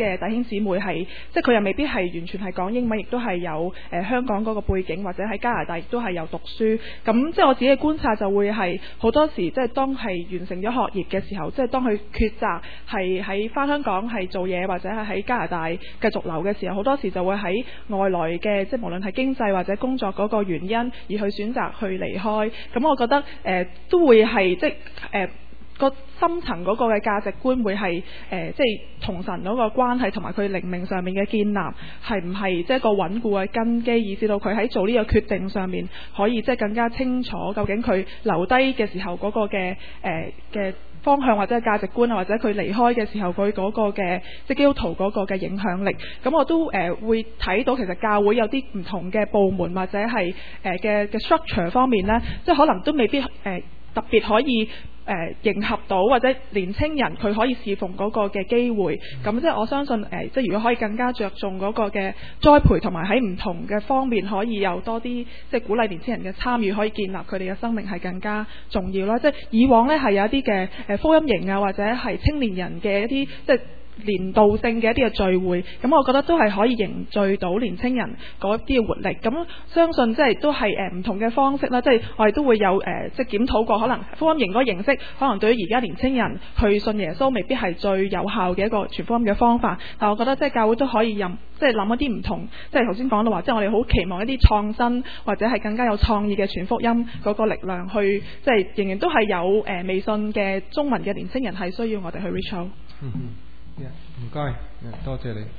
嘅弟兄姊妹係，即係佢又未必係完全係講英文，亦都係有香港嗰個背景，或者喺加拿大亦都係有讀書。咁即係我自己嘅觀察就會係好多時，即係當係完成咗學業嘅時候，即係當佢抉擇係喺返香港係做嘢，或者係喺加拿大繼續留嘅時候，好多時就會喺外來嘅，即係無論係經濟或者工作嗰個原因而去選擇去離開。咁我覺得都會係即係個深層嗰個嘅價值觀會係即係同神嗰個關係，同埋佢靈命上面嘅建立係唔係即係一個穩固嘅根基，以至到佢喺做呢個決定上面可以即係更加清楚究竟佢留低嘅時候嗰個嘅方向或者價值觀啊，或者佢離開嘅時候佢嗰個嘅即係基督徒嗰個嘅影響力。咁我都會睇到其實教會有啲唔同嘅部門或者係嘅 structure 方面呢，即係可能都未必特別可以迎合到或者年青人佢可以侍奉嗰個嘅機會。咁即係我相信即係如果可以更加着重嗰個嘅栽培，同埋喺唔同嘅方面可以有多啲即係鼓勵年青人嘅參與，可以建立佢哋嘅生命係更加重要啦。即係以往呢係有一啲嘅福音營啊，或者係青年人嘅一啲即係年度性嘅一啲嘅聚會，咁我覺得都係可以凝聚到年青人嗰啲嘅活力。咁相信即係都係唔同嘅方式啦，即係我哋都會有即係檢討過，可能福音營嗰個形式，可能對於而家年青人去信耶穌未必係最有效嘅一個傳福音嘅方法。但我覺得即係教會都可以即係諗一啲唔同，即係頭先講到話，即係我哋好期望一啲創新或者係更加有創意嘅傳福音嗰個力量去，即係仍然都係有微信嘅中文嘅年青人係需要我哋去 reach out。 唔該，多謝你。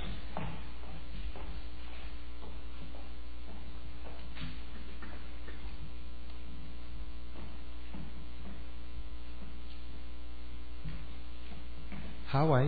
下一位，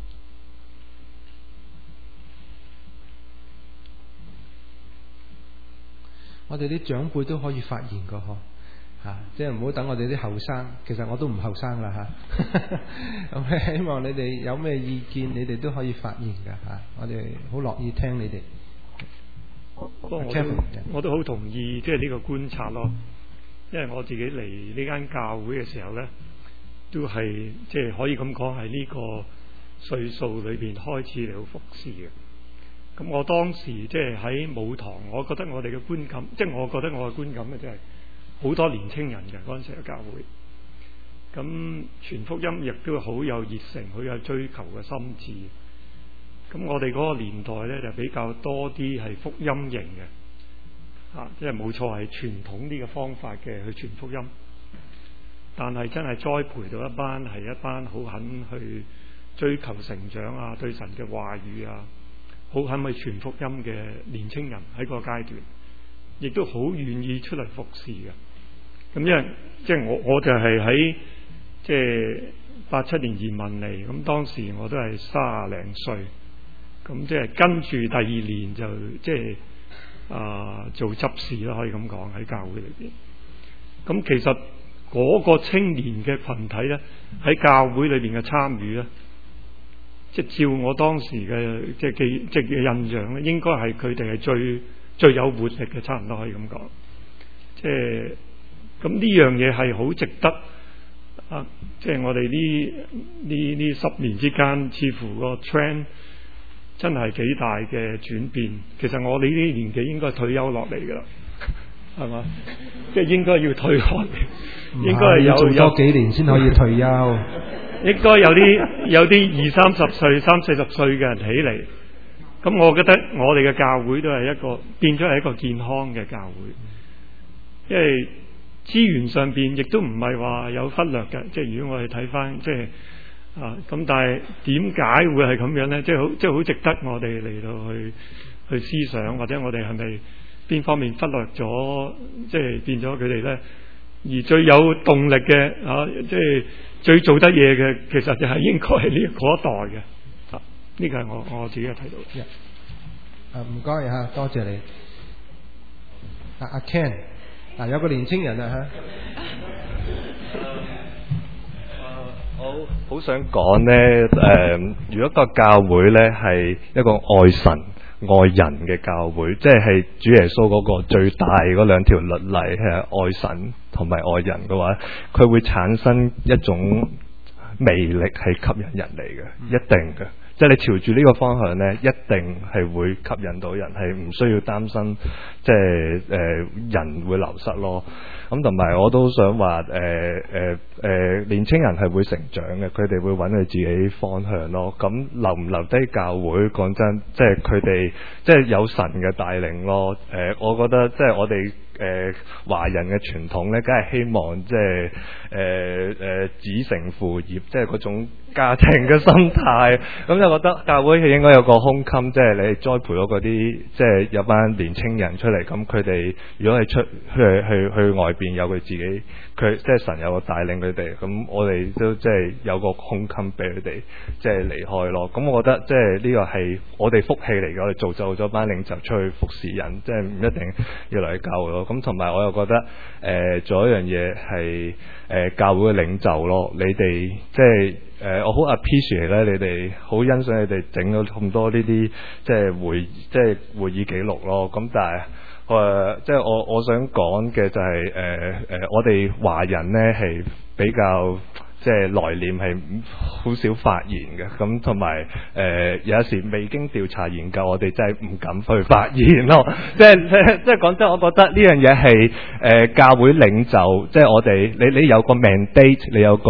我哋啲長輩都可以發言㗎嗬。即係唔好等我哋啲後生，其實我都唔後生啦咁希望你哋有咩意見，你哋都可以發言㗎我哋好樂意聽你哋。 不過我都好同意即係呢個觀察咯，因為我自己嚟呢間教會嘅時候呢，都係即係可以咁講係呢個歲數裏邊開始嚟到服侍嘅。咁我當時即係喺舞堂，我覺得我哋嘅觀感，即係我覺得我嘅觀感呢，即係好多年青人嘅嗰陣時嘅教會，咁傳福音亦都好有熱誠，好有追求嘅心志。咁我哋嗰個年代呢，就比較多啲係福音型嘅，即係冇錯係傳統啲嘅方法嘅去傳福音，但係真係栽培到一班好肯去追求成長啊，對神嘅話語啊，好肯去傳福音嘅年青人喺個階段，亦都好願意出嚟服侍嘅。咁因為即係我就係喺即係87年移民嚟，咁當時我都係30零歲，咁即係跟住第2年就即係做執事啦，可以咁講喺教會裏邊。咁其實嗰個青年嘅群體咧，喺教會裏邊嘅參與咧，即係照我當時嘅即係嘅印象咧，應該係佢哋係最有活力嘅，差唔多可以咁講。即係咁呢樣嘢係好值得即係我哋呢10年之間，似乎個 trend 真係幾大嘅轉變。其實我哋呢啲年紀應該退休落嚟㗎啦，係嘛？即係應該要退落嚟，應該係有做多幾年先可以退休。 應該有啲20-30歲、30-40歲嘅人起嚟。咁我覺得我哋嘅教會都係變咗係一個健康嘅教會，因為資源上邊亦都唔係話有忽略嘅。即係如果我哋睇翻即係咁，但係點解會係咁樣呢？即係好值得我哋嚟到去思想，或者我哋係咪邊方面忽略咗，即係變咗佢哋呢？而最有動力嘅即係最做得嘢嘅，其實就係應該係呢嗰一代嘅。呢個係我自己嘅睇到。 唔該嚇，多謝你。阿 Ken， 有個年青人我好想講呢，如果個教會呢係一個愛神愛人嘅教會，即係主耶穌嗰個最大嗰2條律例係愛神同埋愛人嘅話，佢會產生一種魅力係吸引人嚟嘅，一定嘅。 即係你朝住呢個方向呢，一定係會吸引到人，係唔需要擔心即係人會流失咯。咁同埋我都想話年青人係會成長嘅，佢哋會揾佢自己方向咯。咁留唔留低教會，講真，即係佢哋即係有神嘅帶領咯。我覺得即係我哋華人嘅傳統呢，梗係希望即係子承父業，即係嗰種家庭嘅心態。咁就覺得教會係應該有個胸襟，即係你栽培咗嗰啲即係有班年青人出嚟，咁佢哋如果係出去外邊有佢自己，佢即係神有個帶領佢哋，咁我哋都即係有個胸襟俾佢哋即係離開咯。咁我覺得即係呢個係我哋福氣嚟嘅，我哋造就咗班領袖出去服侍人，即係唔一定要嚟教會咯。咁同埋我又覺得仲有一樣嘢係教會嘅領袖咯，你哋即係我好 appreciate 咧，你哋好欣賞你哋整咗咁多呢啲即係會議記錄咯。咁但係即係我想講嘅就係我哋華人呢係比較即係內斂，係好少發言嘅。咁同埋有時未經調查研究，我哋真係唔敢去發言咯。即係講真，我覺得呢樣嘢係教會領袖，即係我哋你有個 mandate， 你有個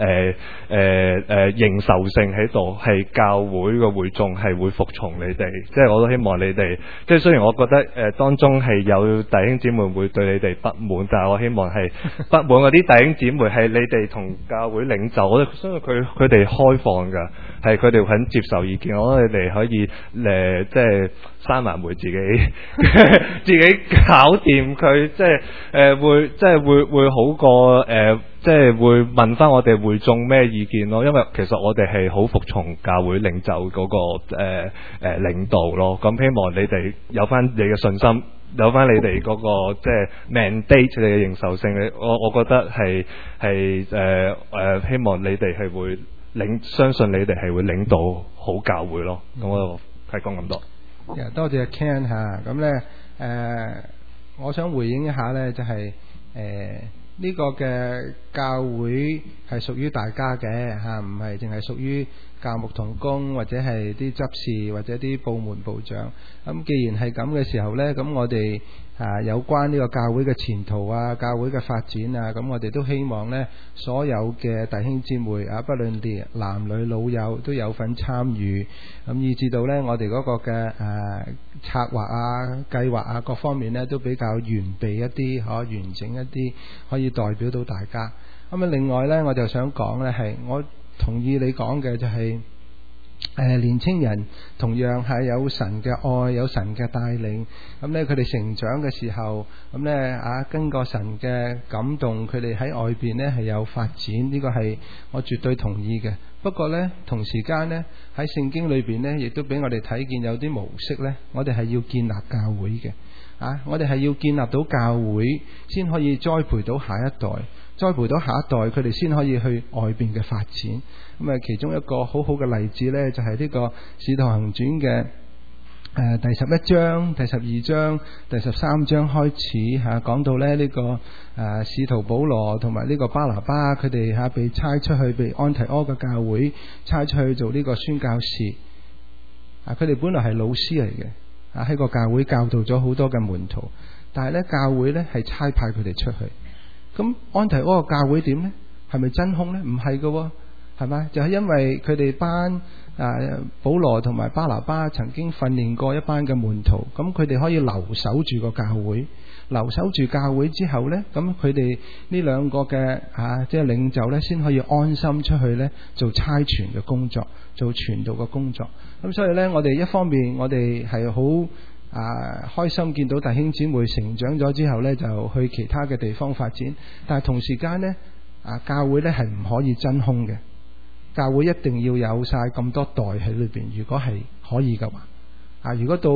認受性喺度，係教會個會眾係會服從你哋。即係我都希望你哋，即係雖然我覺得當中係有弟兄姊妹會對你哋不滿，但係我希望係不滿嗰啲弟兄姊妹係你哋同教會領袖，我相信佢哋開放㗎，係佢哋肯接受意見。我覺得你哋可以即係閂埋門自己自己搞掂佢，即係會好過即係會問翻我哋會眾咩意見咯。因為其實我哋係好服從教會領袖嗰個領導咯。咁希望你哋有翻你嘅信心，有翻你哋嗰個即係 mandate 你嘅認受性。我覺得係希望你哋係會相信你哋係會領導好教會咯。咁我係講咁多。 多謝 Ken 嚇。咁咧我想回應一下咧，就係呢個嘅教會係屬於大家嘅嚇，唔係淨係屬於教牧同工或者係啲執事或者啲部門部長。咁既然係咁嘅時候呢，咁我哋有關呢個教會嘅前途啊、教會嘅發展啊，咁我哋都希望呢所有嘅弟兄姊妹啊，不論啲男女老幼都有份參與，咁以至到呢我哋嗰個嘅策劃啊、計劃啊各方面呢都比較完備一啲，完整一啲，可以代表到大家。咁啊，另外呢，我就想講呢，係我同意你講嘅，就係年青人同樣係有神嘅愛，有神嘅帶領。咁呢，佢哋成長嘅時候，咁呢經過神嘅感動，佢哋喺外邊呢係有發展，呢個係我絕對同意嘅。不過呢，同時間呢，喺聖經裏邊呢，亦都俾我哋睇見有啲模式呢，我哋係要建立教會嘅。我哋係要建立到教會，先可以栽培到下一代。栽培到下一代，佢哋先可以去外邊嘅發展。咁啊，其中一個好好嘅例子呢，就係呢個《使徒行傳》嘅第11章、第12章、第13章開始講到咧呢個使徒保羅同埋呢個巴拿巴，佢哋被差出去，被安提阿嘅教會差出去做呢個宣教士。佢哋本來係老師嚟嘅，喺個教會教導咗好多嘅門徒，但係呢教會呢係差派佢哋出去。咁安提阿個教會點呢？係咪真空呢？唔係㗎，係咪？就係因為佢哋班保羅同埋巴拿巴曾經訓練過一班嘅門徒，咁佢哋可以留守住個教會，留守住教會之後呢，咁佢哋呢兩個嘅即係領袖呢，先可以安心出去呢做差傳嘅工作，做傳道嘅工作。咁所以呢，我哋一方面我哋係好開心見到弟兄姊妹成長咗之後呢，就去其他嘅地方發展。但係同時間呢，教會呢係唔可以真空嘅，教會一定要有晒咁多代喺裏邊。如果係可以嘅話，如果到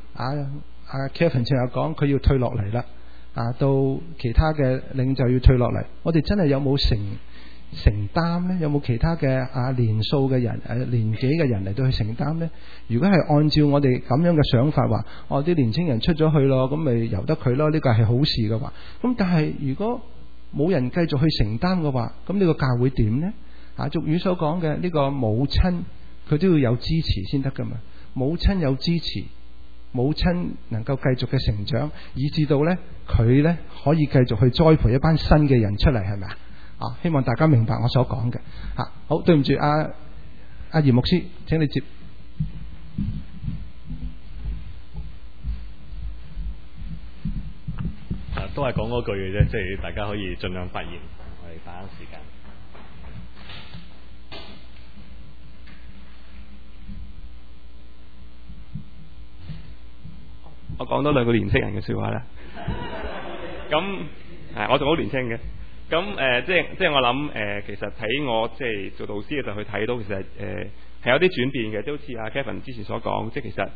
Kevin 正有講佢要退落嚟啦，到其他嘅領袖要退落嚟，我哋真係有冇承擔呢？有冇其他嘅年數嘅人年紀嘅人嚟到去承擔呢？如果係按照我哋咁樣嘅想法話，啲年青人出咗去咯，咁咪由得佢咯，呢個係好事嘅話，咁但係如果冇人繼續去承擔嘅話，咁呢個教會點呢？俗語所講嘅呢個母親佢都要有支持先得噶嘛。母親有支持，母親能夠繼續嘅成長，以至到呢，佢呢可以繼續去栽培一班新嘅人出嚟，係咪啊？希望大家明白我所講嘅。好，對唔住，阿嚴牧師，請你接。 都係講嗰句嘅啫，即係大家可以盡量發言，我哋把握時間。 我講多兩個年青人嘅説話啦。咁我仲好年青嘅。咁即係我諗其實睇我即係做導師嘅時候去睇到，其實係有啲轉變嘅，即係好似阿 Kevin 之前所講，即係其實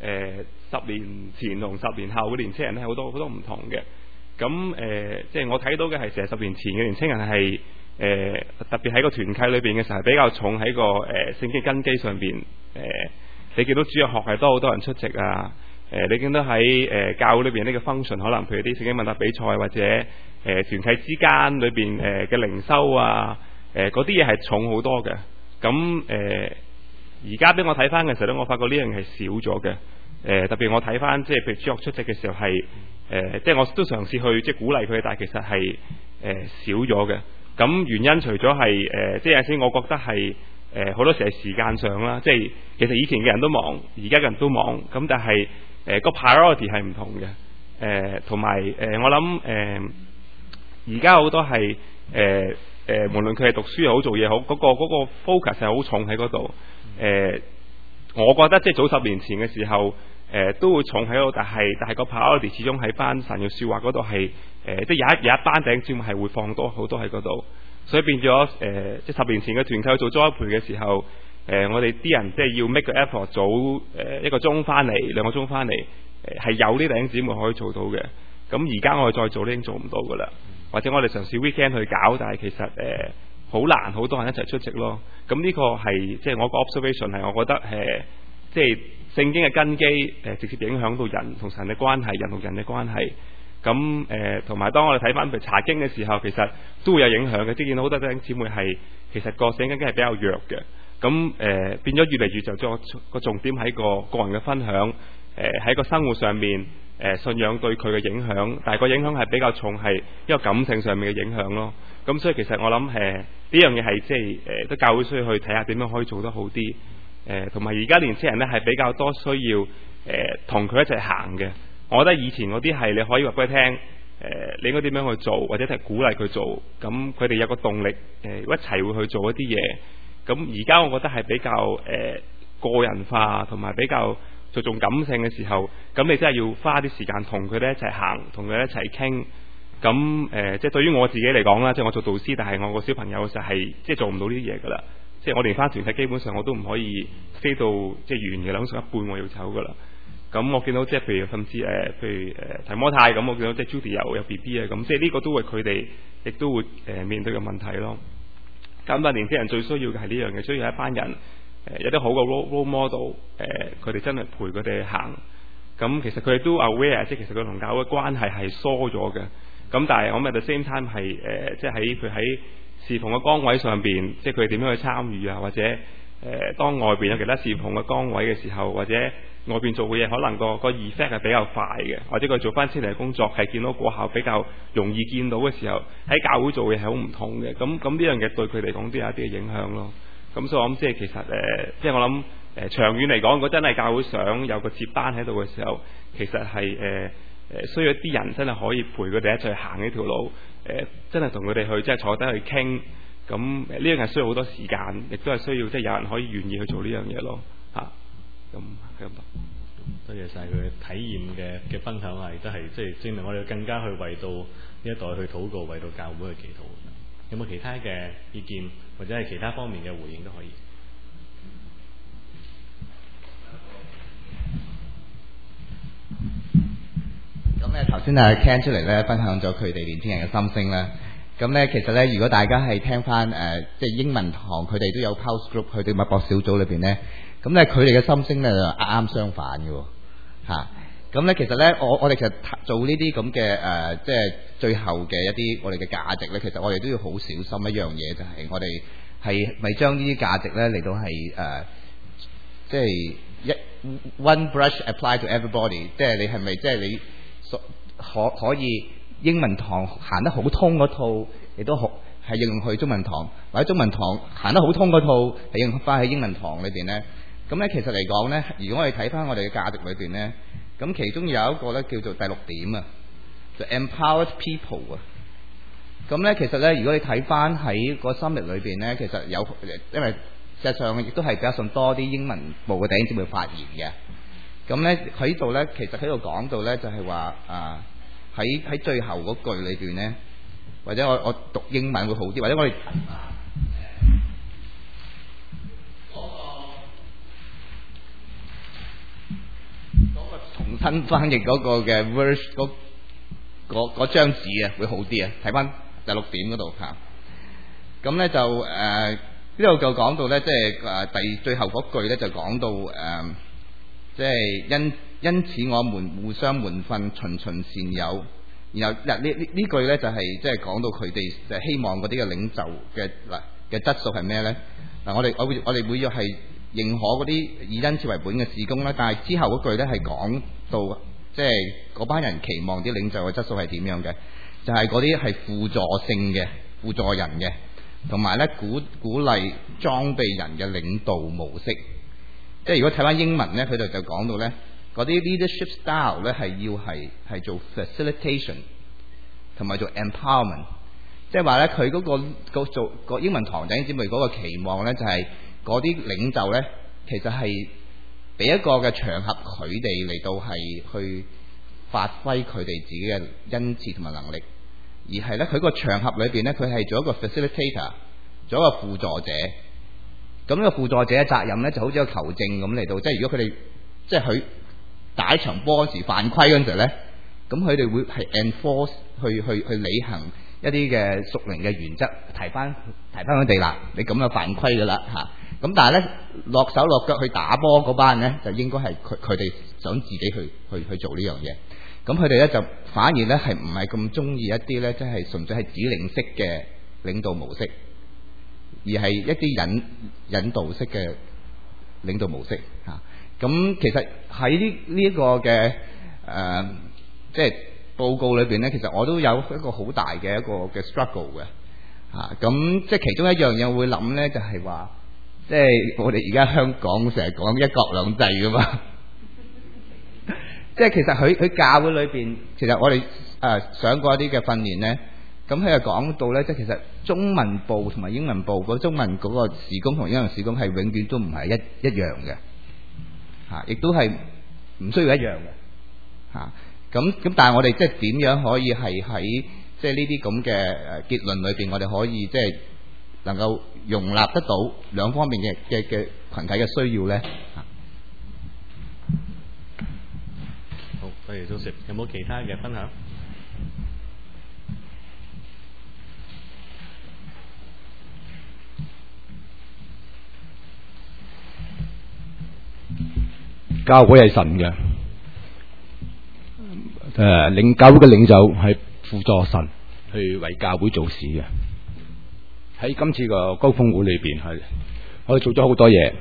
10年前同10年後嘅年青人咧，好多唔同嘅。咁即係我睇到嘅係成10年前嘅年青人係特別喺個團契裏邊嘅時候係比較重喺個聖經根基上邊。你見到主日學係好多人出席啊。你見到喺教會裏邊呢個 function， 可能譬如啲聖經問答比賽或者團契之間裏邊嘅靈修啊，嗰啲嘢係重好多嘅。咁而家俾我睇翻嘅時候咧，我發覺呢樣嘢係少咗嘅。特別我睇翻即係譬如主日學出席嘅時候係即係我都嘗試去即係鼓勵佢，但係其實係少咗嘅。咁原因除咗係即係有時我覺得係好多時係時間上啦，即係其實以前嘅人都忙，而家嘅人都忙，咁但係個 priority 係唔同嘅。同埋我諗而家好多係無論佢係讀書又好做嘢好，嗰個 focus 係好重喺嗰度。我覺得即係早10年前嘅時候都會重喺度，但係個 priority 始終喺班神嘅説話嗰度係即係有一班頂尖係會放多好多喺嗰度，所以變咗即係10年前嘅團契做栽培嘅時候，我哋啲人即係要 make 個 effort 早1個鐘翻嚟2個鐘翻嚟，係有呢頂姊妹可以做到嘅。咁而家我哋再做呢已經做唔到噶啦，或者我哋嘗試 weekend 去搞，但係其實好難，好多人一齊出席咯。咁呢個係即係我個 observation 係，我覺得即係聖經嘅根基直接影響到人同神嘅關係，人同人嘅關係。咁同埋當我哋睇翻譬如查經嘅時候，其實都會有影響嘅。即係見到好多弟兄姊妹係其實個聖經根基係比較弱嘅。咁變咗越嚟越就將個重點喺個人嘅分享，喺個生活上面信仰對佢嘅影響，但係個影響係比較重係一個感性上面嘅影響咯。咁所以其實我諗呢樣嘢係即係都教會需要去睇下點樣可以做得好啲。同埋而家年青人咧係比較多需要同佢一齊行嘅。我覺得以前嗰啲係你可以話俾佢聽，你應該點樣去做，或者係鼓勵佢做，咁佢哋有個動力一齊會去做一啲嘢。咁而家我覺得係比較個人化，同埋比較着重感性嘅時候，咁你真係要花啲時間同佢哋一齊行，同佢哋一齊傾。咁即係對於我自己嚟講啦，即係我做導師，但係我個小朋友就係即係做唔到呢啲嘢噶啦。即係我連翻團體基本上我都唔可以飛到即係完嘅兩成一半我要走噶啦。咁我見到即係譬如甚至譬如提摩太咁，我見到即係 Judy 有 BB 啊，咁即係呢個都會佢哋亦都會面對嘅問題咯。咁但係年輕人最需要嘅係呢樣嘢，需要一班人有啲好嘅 role model，佢哋真係陪佢哋行。咁其實佢哋都 aware， 即係其實佢同教會關係係疏咗嘅。咁但係我哋 at the same time 係即係喺佢喺侍奉嘅崗位上邊，即係佢哋點樣去參與啊，或者當外邊有其他侍奉嘅崗位嘅時候，或者外邊做嘅嘢可能個 effect 係比較快嘅，或者佢做翻先嚟嘅工作係見到果效比較容易見到嘅時候，喺教會做嘢係好唔同嘅。咁呢樣嘢對佢嚟講都有一啲嘅影響咯。咁所以我諗即係其實即係我諗長遠嚟講，如果真係教會想有個接班喺度嘅時候，其實係需要一啲人真係可以陪佢哋一齊行呢條路，真係同佢哋去即係坐低去傾。咁呢樣係需要好多時間，亦都係需要即係有人可以願意去做呢樣嘢咯。咁係咁多。 多謝晒佢體驗嘅分享，係都係即係證明我哋更加去為到呢一代去禱告，為到教會去祈禱。有冇其他嘅意見或者係其他方面嘅回應都可以？ 咁咧頭先啊 Ken 出嚟咧分享咗佢哋年輕人嘅心聲啦。咁咧其實咧，如果大家係聽翻即係英文堂，佢哋都有 Pulse Group，佢哋脈搏小組裏邊咧，咁咧佢哋嘅心聲咧就啱相反嘅喎嚇。咁咧其實咧，我哋其實做呢啲咁嘅即係最後嘅一啲我哋嘅價值咧，其實我哋都要好小心一樣嘢，就係我哋係咪將呢啲價值咧嚟到係即係one brush apply to everybody， 即係你係咪即係你可以英文堂行得好通嗰套，亦都係應用去中文堂，或者中文堂行得好通嗰套係應用翻喺英文堂裏邊咧？咁咧其實嚟講咧，如果我哋睇翻我哋嘅價值裏邊咧，咁其中有一個咧叫做第6點啊，就 empowered people 啊。咁咧其實咧，如果你睇翻喺個 summit 裏邊咧，其實有因為事實上亦都係比較上多啲英文部嘅弟兄姊妹發言嘅。咁咧喺呢度咧，其實喺度講到咧就係話喺最後嗰句裏邊咧，或者我讀英文會好啲，或者我哋重新翻譯嗰個嘅 verse 嗰張紙啊，會好啲啊！睇翻第6點嗰度嚇。咁咧就呢度就講到咧，即係最後嗰句咧就講到即係因此我們互相門訓，循循善誘。然後呢句咧就係即係講到佢哋就希望嗰啲嘅領袖嘅質素係咩咧？嗱，我哋會要係認可嗰啲以恩賜為本嘅事工啦，但係之後嗰句咧係講到即係嗰班人期望啲領袖嘅質素係點樣嘅？就係嗰啲係輔助性嘅、輔助人嘅，同埋咧鼓勵裝備人嘅領導模式。即係如果睇翻英文咧，佢哋就講到咧，嗰啲 leadership style 咧係要係做 facilitation 同埋做 empowerment。即係話咧，佢嗰個英文堂弟兄姊妹嗰個期望咧，就係嗰啲領袖咧，其實係俾一個嘅場合佢哋嚟到係去發揮佢哋自己嘅恩賜同埋能力，而係咧佢個場合裏邊咧，佢係做一個 facilitator， 做一個輔助者。咁呢個輔助者嘅責任咧，就好似一個球證咁嚟到，即係如果佢哋即係佢打一場波時犯規嗰陣時咧，咁佢哋會係 enforce 去履行一啲嘅屬靈嘅原則，提翻佢哋啦，你咁就犯規噶啦嚇。咁但係咧落手落腳去打波嗰班咧，就應該係佢哋想自己去做呢樣嘢。咁佢哋咧就反而咧係唔係咁中意一啲咧，即係純粹係指令式嘅領導模式，而係一啲引導式嘅領導模式嚇。咁其實喺呢一個嘅即係報告裏邊咧，其實我都有一個好大嘅一個嘅 struggle 嘅嚇。咁即係其中一樣嘢我會諗咧，就係話，即係我哋而家香港成日講一國兩制噶嘛。即係其實佢教會裏邊，其實我哋上過一啲嘅訓練咧，咁佢就講到咧，即係其實中文部同埋英文部嗰中文嗰個事工同英文事工係永遠都唔係一樣嘅嚇，亦都係唔需要一樣嘅嚇。咁但係我哋即係點樣可以係喺即係呢啲咁嘅結論裏邊，我哋可以即係能夠容納得到兩方面嘅群體嘅需要咧嚇。 好，多謝Joseph。有冇其他嘅分享？ 教會係神嘅，教會嘅領袖係輔助神去為教會做事嘅。喺今次個高峰會裏邊，係我哋做咗好多嘢，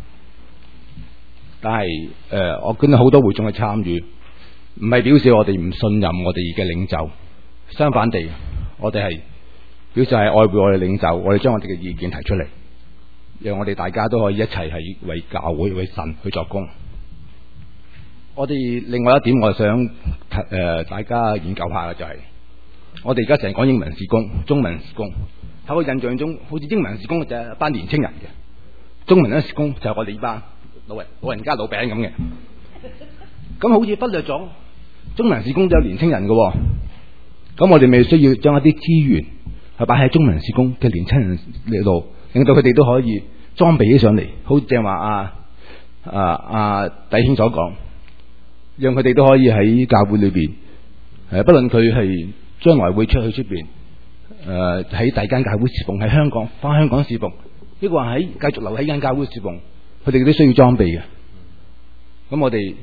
但係我見到好多會眾去參與，唔係表示我哋唔信任我哋嘅領袖，相反地，我哋係表示係愛護我哋領袖，我哋將我哋嘅意見提出嚟，讓我哋大家都可以一齊係為教會、為神去作工。我哋另外一點，我想大家研究下嘅就係，我哋而家成日講英文事工、中文事工，喺我印象中，好似英文事工就係一班年青人嘅，中文嘅事工就係我哋呢班老人家老餅咁嘅。咁好似忽略咗中文事工都有年青人嘅，咁我哋咪需要將一啲資源係擺喺中文事工嘅年青人嚟度，令到佢哋都可以裝備起上嚟，好似正話弟兄所講。讓佢哋都可以喺教會裏邊，不論佢係將來會出去出邊，喺第二間教會侍奉，喺香港翻香港侍奉，抑或喺繼續留喺間教會侍奉，佢哋都需要裝備嘅。咁我哋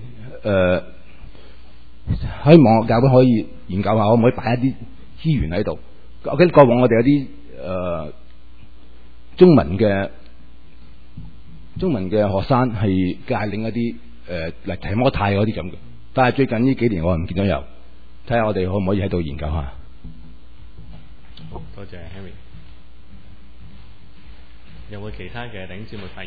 希望教會可以研究下，可唔可以擺一啲資源喺度？我記得過往我哋有啲中文嘅中文嘅學生係帶領一啲嚟提摩太嗰啲咁嘅，但係最近呢幾年我唔見到有，睇下我哋可唔可以喺度研究下。 好多謝 Henry。有冇其他嘅弟兄姊妹發言？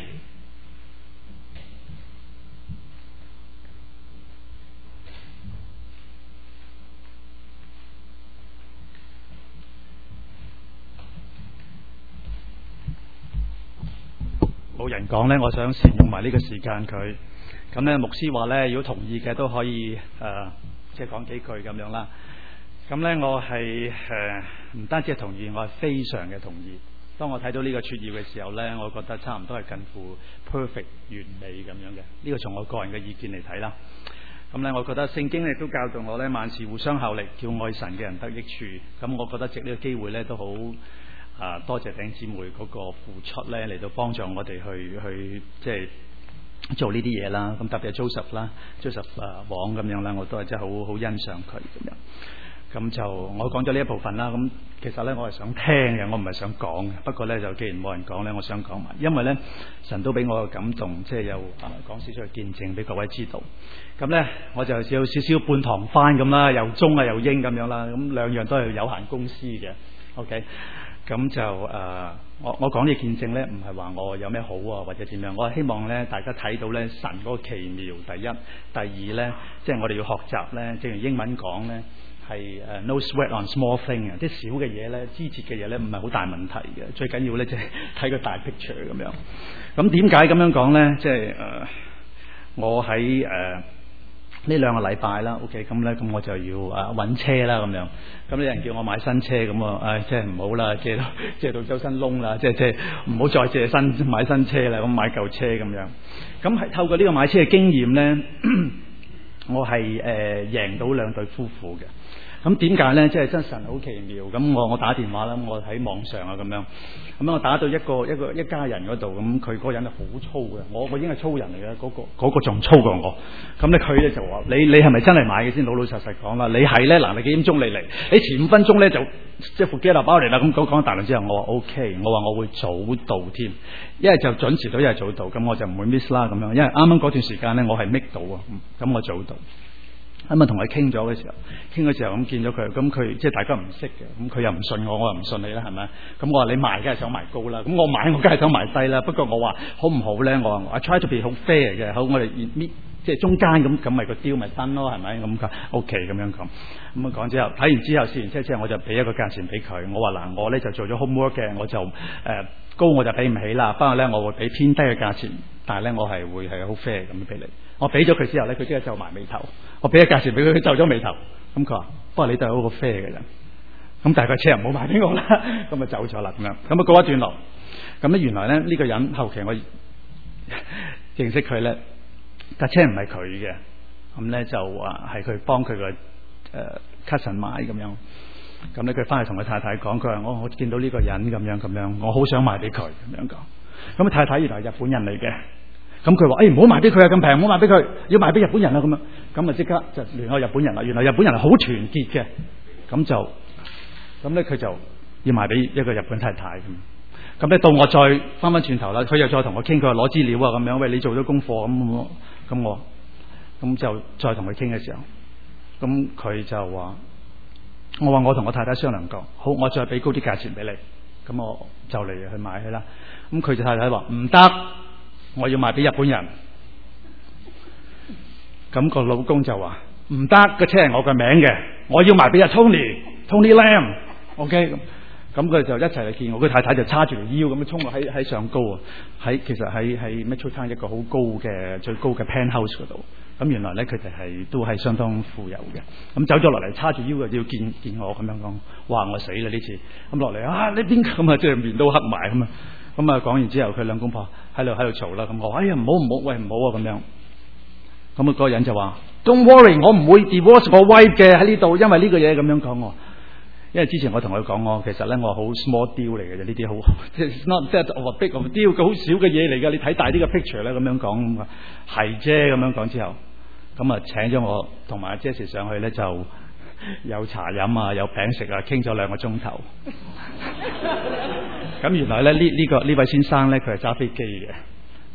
冇人講呢，我想善用埋呢個時間佢。咁呢，牧師話呢，如果同意嘅都可以即係講幾句咁樣啦。咁呢，我係唔單止係同意，我係非常嘅同意。當我睇到呢個撮要嘅時候呢，我覺得差唔多係近乎 perfect 完美咁樣嘅。呢個從我個人嘅意見嚟睇啦。咁呢，我覺得聖經亦都教導我呢，萬事互相效力，叫愛神嘅人得益處。咁我覺得藉呢個機會呢，都好多謝弟兄姊妹嗰個付出呢，嚟到幫助我哋去即係做呢啲嘢啦。咁特別係 Joseph 王咁樣啦，我都係真係好欣賞佢咁樣。咁就我講咗呢一部分啦。咁其實呢，我係想聽嘅，我唔係想講嘅。不過呢，就既然冇人講呢，我想講埋，因為呢，神都俾我嘅感動，即係有講少少嘅見證俾各位知道。咁呢，我就有少少半堂翻咁啦，又中啊又英咁樣啦。咁兩樣都係有限公司嘅。OK。咁就我講呢個見證呢，唔係話我有咩好啊，或者點樣。我係希望呢，大家睇到呢神嗰個奇妙。第一，第二呢，即係我哋要學習呢，正如英文講呢，係no sweat on small thing 啊，啲小嘅嘢呢，枝節嘅嘢呢，唔係好大問題嘅。最緊要呢，即係睇個大 picture 咁樣。咁點解咁樣講呢？即係我喺呢兩個禮拜啦 ，OK， 咁咧，咁我就要揾車啦，咁樣。咁有人叫我買新車，咁啊，即係唔好啦，借到周身窿啦，即係唔好再買新車啦，咁買舊車咁樣。咁係透過呢個買車嘅經驗咧，我係贏到兩對夫婦嘅。咁點解咧？即係真神好奇妙。咁我打電話啦，我喺網上啊咁樣。咁我打到一家人嗰度，咁佢嗰個人係好粗嘅，我已經係粗人嚟嘅，嗰個仲粗過我。咁咧佢咧就話：你係咪真係買嘅先？老實講啦，你係咧嗱，你幾點鐘你嚟？你前5分鐘咧就即係副機啦包嚟啦。咁講大量之後，我話 OK，我話我會早到添，一係就準時到，一係早到，咁我就唔會 miss 啦咁樣。因為啱啱嗰段時間咧，我係 make 到啊，咁我早到。咁啊，同佢傾咗嘅時候咁見咗佢，咁佢即係大家唔識嘅，咁佢又唔信我，我又唔信你啦，係咪？咁我話你賣梗係想賣高啦，咁我買我梗係想賣低啦。不過我話好唔好咧？我話I try to be 好 fair 嘅，好我哋即係中間咁咪個 deal 咪得咯，係咪？咁佢 OK 咁樣講。咁啊講之後，睇完之後試完車之後，我就俾一個價錢俾佢。我話嗱，我咧就做咗 homework 嘅，我就高我就俾唔起啦。不過咧，我會俾偏低嘅價錢，但係咧我係會係好 fair 咁俾你。我俾咗佢之後咧，佢即刻皺埋眉頭。我俾咗價錢俾佢，佢皺咗眉頭。咁佢話：不過你都係好個 fair 嘅人。咁但係個車又唔好賣俾我啦。咁啊走咗啦咁樣。咁啊告一段落。咁咧原來咧呢個人後期我認識佢咧，架車唔係佢嘅。咁咧就話係佢幫佢個cousin 買咁樣。咁咧佢翻去同佢太太講，佢話我見到呢個人咁樣，我好想賣俾佢咁樣講。咁太太原來係日本人嚟嘅。咁佢話：唔好賣俾佢啊，咁平唔好賣俾佢，要賣俾日本人啦咁樣。咁啊即刻就聯絡日本人啦。原來日本人係好團結嘅。咁咧佢就要賣俾一個日本太太咁。咁咧到我再翻轉頭啦，佢又再同我傾，佢話攞資料啊咁樣。喂，你做咗功課咁我咁就再同佢傾嘅時候，咁佢就話：我話我同我太太商量過，好，我再俾高啲價錢俾你。咁我就嚟去買佢啦。咁佢就太太話唔得。我要賣俾日本人，咁個老公就話唔得，個車係我嘅名嘅，我要賣俾阿 Tony Lam，OK，咁佢就一齊嚟見我，佢太太就叉住條腰咁樣衝落喺上高啊，其實喺 Metro Town 一個好高嘅最高嘅 penthouse 嗰度，咁原來咧佢哋都係相當富有嘅，咁走咗落嚟叉住腰要見我咁樣講，哇我死啦呢次，咁落嚟呢邊咁啊即係面都黑埋咁啊。咁啊講完之後，佢兩公婆喺度嘈啦。咁我話：哎呀唔好，喂唔好啊咁樣。咁啊嗰個人就話 ：Don't worry， 我唔會 divorce 我 wife 嘅喺呢度，因為呢個嘢咁樣講我。因為之前我同佢講其實咧我好 small deal 嚟嘅啫，呢啲好即係 not that of a big of a deal， 佢好少嘅嘢嚟㗎。你睇大啲嘅 picture 咧咁樣講，係啫咁樣講之後，咁啊請咗我同埋阿 Jessie 上去咧就有茶飲啊，有餅食啊，傾咗2個鐘頭。咁原來咧呢位先生咧佢係揸飛機嘅，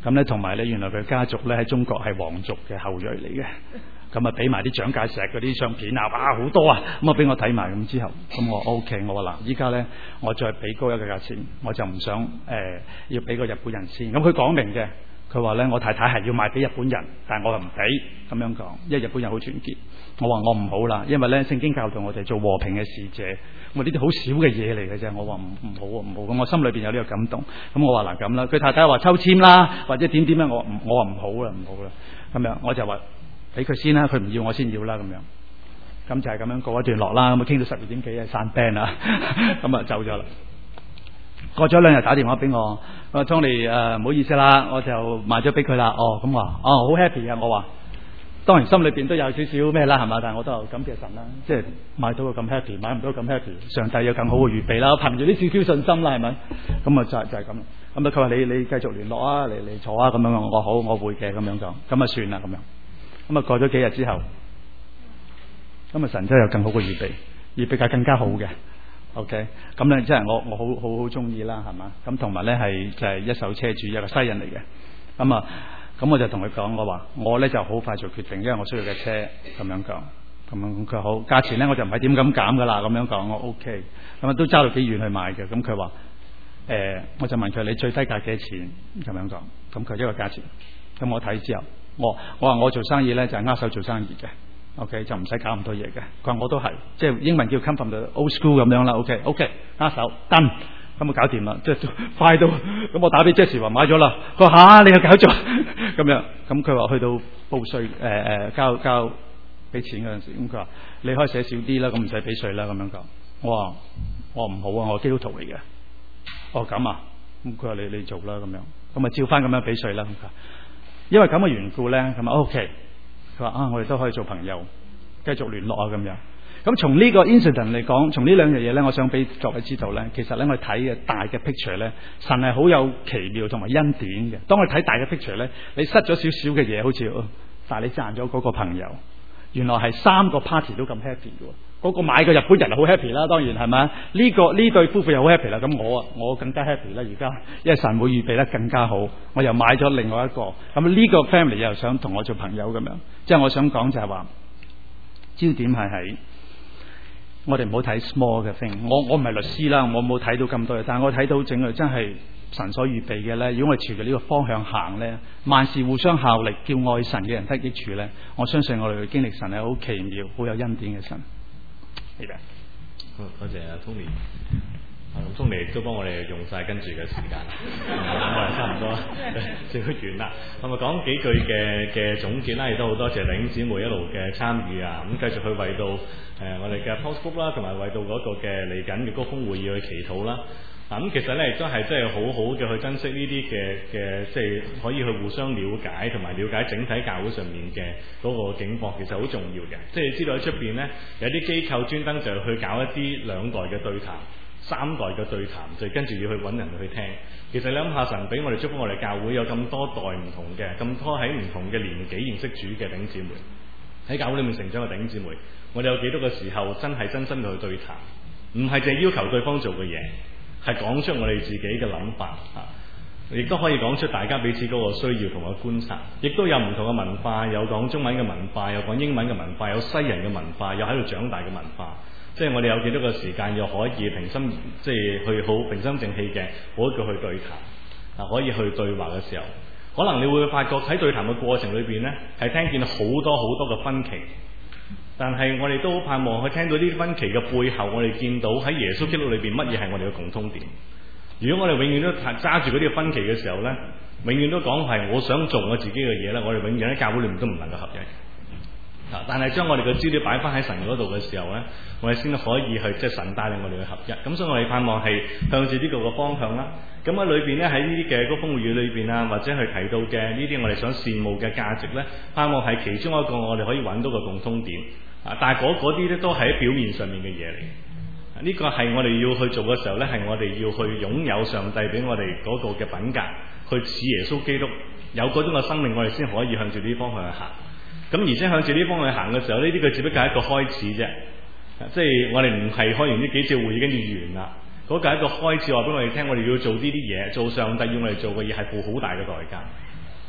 咁咧同埋咧原來佢家族咧喺中國係皇族嘅後裔嚟嘅。咁啊俾埋啲蔣介石嗰啲相片啊，哇好多啊！咁啊俾我睇埋咁之後，咁我 OK， 我話嗱，依家咧我再俾高一個價錢，我就唔想要俾個日本人先。咁佢講明嘅，佢話咧我太太係要賣俾日本人，但係我又唔俾咁樣講，因為日本人好團結。我話我唔好啦，因為咧聖經教導我哋做和平嘅使者。我呢啲好少嘅嘢嚟嘅啫，我話唔好啊唔好。咁我心裏邊有呢個感動。咁我話嗱咁啦，佢太太話抽籤啦，或者點咧，我話唔好啦唔好啦。咁樣我就話。俾佢先啦，佢唔要我先要啦咁樣，咁就係咁樣過一段落啦。咁啊傾到12點幾啊散 band 啦，咁啊走咗啦。過咗2日打電話俾我，我話 Tony 唔好意思啦，我就賣咗俾佢啦。哦咁話好 happy 啊！我話當然心裏邊都有少少咩啦係嘛，但係我都有感謝神啦，即係買到個咁 happy， 買唔到咁 happy， 上帝有更好嘅預備啦，憑住啲少少信心啦係咪？咁啊就係咁。咁啊佢話你繼續聯絡啊，嚟坐啊咁樣。我好我會嘅咁樣講，咁啊算啦咁樣。咁啊過咗幾日之後，咁啊神真係有更好嘅預備，預備更加好嘅。OK， 咁咧即係我好中意啦，係嘛？咁同埋咧係就係一手車主，一個西人嚟嘅。咁我就同佢講，我話我咧就好快做決定，因為我需要嘅車咁樣講。咁佢好價錢咧，我就唔係點咁減噶啦，咁樣講我 OK。咁啊都揸到幾遠去買嘅。咁佢話我就問佢你最低價幾錢咁樣講。咁佢一個價錢。咁我睇之後。我話我做生意咧就係握手做生意嘅 ，OK 就唔使搞咁多嘢嘅。佢話我都係，即係英文叫 come from the old school 咁樣啦。OK 握手 done， 咁啊搞掂啦，即係快到。咁我打俾 Jesse 話買咗啦，佢話你又搞咗咁樣。咁佢話去到報稅交俾錢嗰陣時，咁佢話你可以寫少啲啦，咁唔使俾稅啦咁樣講。我話唔好啊，我基督徒嚟嘅。咁啊，咁佢話你做啦咁樣，咁啊照翻咁樣俾稅啦咁佢。因為咁嘅緣故咧，咁啊 OK， 佢話我哋都可以做朋友，繼續聯絡啊咁樣。咁從呢個 incident 嚟講，從呢兩樣嘢咧，我想俾各位知道咧，其實咧我哋睇嘅大嘅 picture 咧，神係好有奇妙同埋恩典嘅。當我哋睇大嘅 picture 咧，你失咗少少嘅嘢，好似但係你賺咗嗰個朋友，原來係3個 party 都咁 happy 嘅。嗰個買嘅日本人好 happy 啦，當然係咪？呢對夫婦又好 happy 啦，咁我更加 happy 啦而家，因為神會預備得更加好，我又買咗另外一個，咁呢個 family 又想同我做朋友咁樣，即係我想講就係話，焦點係喺我哋唔好睇 small 嘅 thing， 我唔係律師啦，我冇睇到咁多嘢，但係我睇到整個真係神所預備嘅咧，如果我哋朝住呢個方向行咧，萬事互相效力，叫愛神嘅人得益處咧，我相信我哋會經歷神係好奇妙、好有恩典嘅神。係嘅， 好多謝阿 Tony， 咁 Tony 都幫我哋用晒跟住嘅時間，咁我哋差唔多就完啦。咁啊講幾句嘅總結啦，亦都好多謝弟兄姊妹一路嘅參與啊，咁繼續去為到我哋嘅 post group 啦，同埋為到嗰個嘅嚟緊嘅高峰會議去祈禱啦。咁其實咧亦都係真係好好嘅去珍惜呢啲嘅即係可以去互相了解同埋了解整體教會上面嘅嗰個境況，其實好重要嘅。即係知道喺出邊咧有啲機構專登就去搞一啲2代嘅對談、3代嘅對談，就跟住要去揾人去聽。其實你諗下，神俾我哋祝福我哋教會有咁多代唔同嘅，咁多喺唔同嘅年紀認識主嘅弟兄姊妹，喺教會裏面成長嘅弟兄姊妹，我哋有幾多個時候真係真心去對談，唔係淨係要求對方做嘅嘢。係講出我哋自己嘅諗法亦都可以講出大家彼此嗰個需要同埋觀察，亦都有唔同嘅文化，有講中文嘅文化，有講英文嘅文化，有西人嘅文化，有喺度長大嘅文化。即係我哋有幾多個時間又可以平心，即係去好平心靜氣嘅，好叫去對談可以去對話嘅時候，可能你會發覺喺對談嘅過程裏邊呢，係聽見好多好多嘅分歧。但係我哋都好盼望去聽到呢啲分歧嘅背後，我哋見到喺耶穌基督裏邊乜嘢係我哋嘅共通點。如果我哋永遠都揸住嗰啲分歧嘅時候呢，永遠都講係我想做我自己嘅嘢呢，我哋永遠喺教會裏面都唔能夠合一。但係將我哋嘅焦點擺翻喺神嗰度嘅時候呢，我哋先可以去即係神帶領我哋去合一。咁所以我哋盼望係向住呢個嘅方向啦。咁喺裏邊呢，喺呢啲嘅高峰會議裏邊啊，或者係提到嘅呢啲我哋想羨慕嘅價值呢，盼望係其中一個我哋可以揾到個共通點。但係嗰啲咧都係喺表面上面嘅嘢嚟。呢個係我哋要去做嘅時候呢，係我哋要去擁有上帝俾我哋嗰個嘅品格，去似耶穌基督有嗰種嘅生命，我哋先可以向住呢啲方向去行。咁而且向住呢啲方向去行嘅時候，呢啲佢只不過係一個開始啫。即係我哋唔係開完呢幾次會議跟住完啦。嗰個係一個開始，話俾我哋聽，我哋要做呢啲嘢，做上帝要我哋做嘅嘢係付好大嘅代價。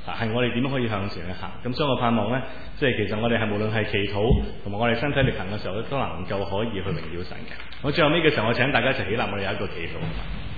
係我哋點樣可以向前去行。咁所以我盼望呢，即係其實我哋係無論係祈禱同埋我哋身體力行嘅時候咧，都能夠可以去榮耀神嘅。我最後尾嘅時候，我請大家一齊起立，我哋有一個祈禱，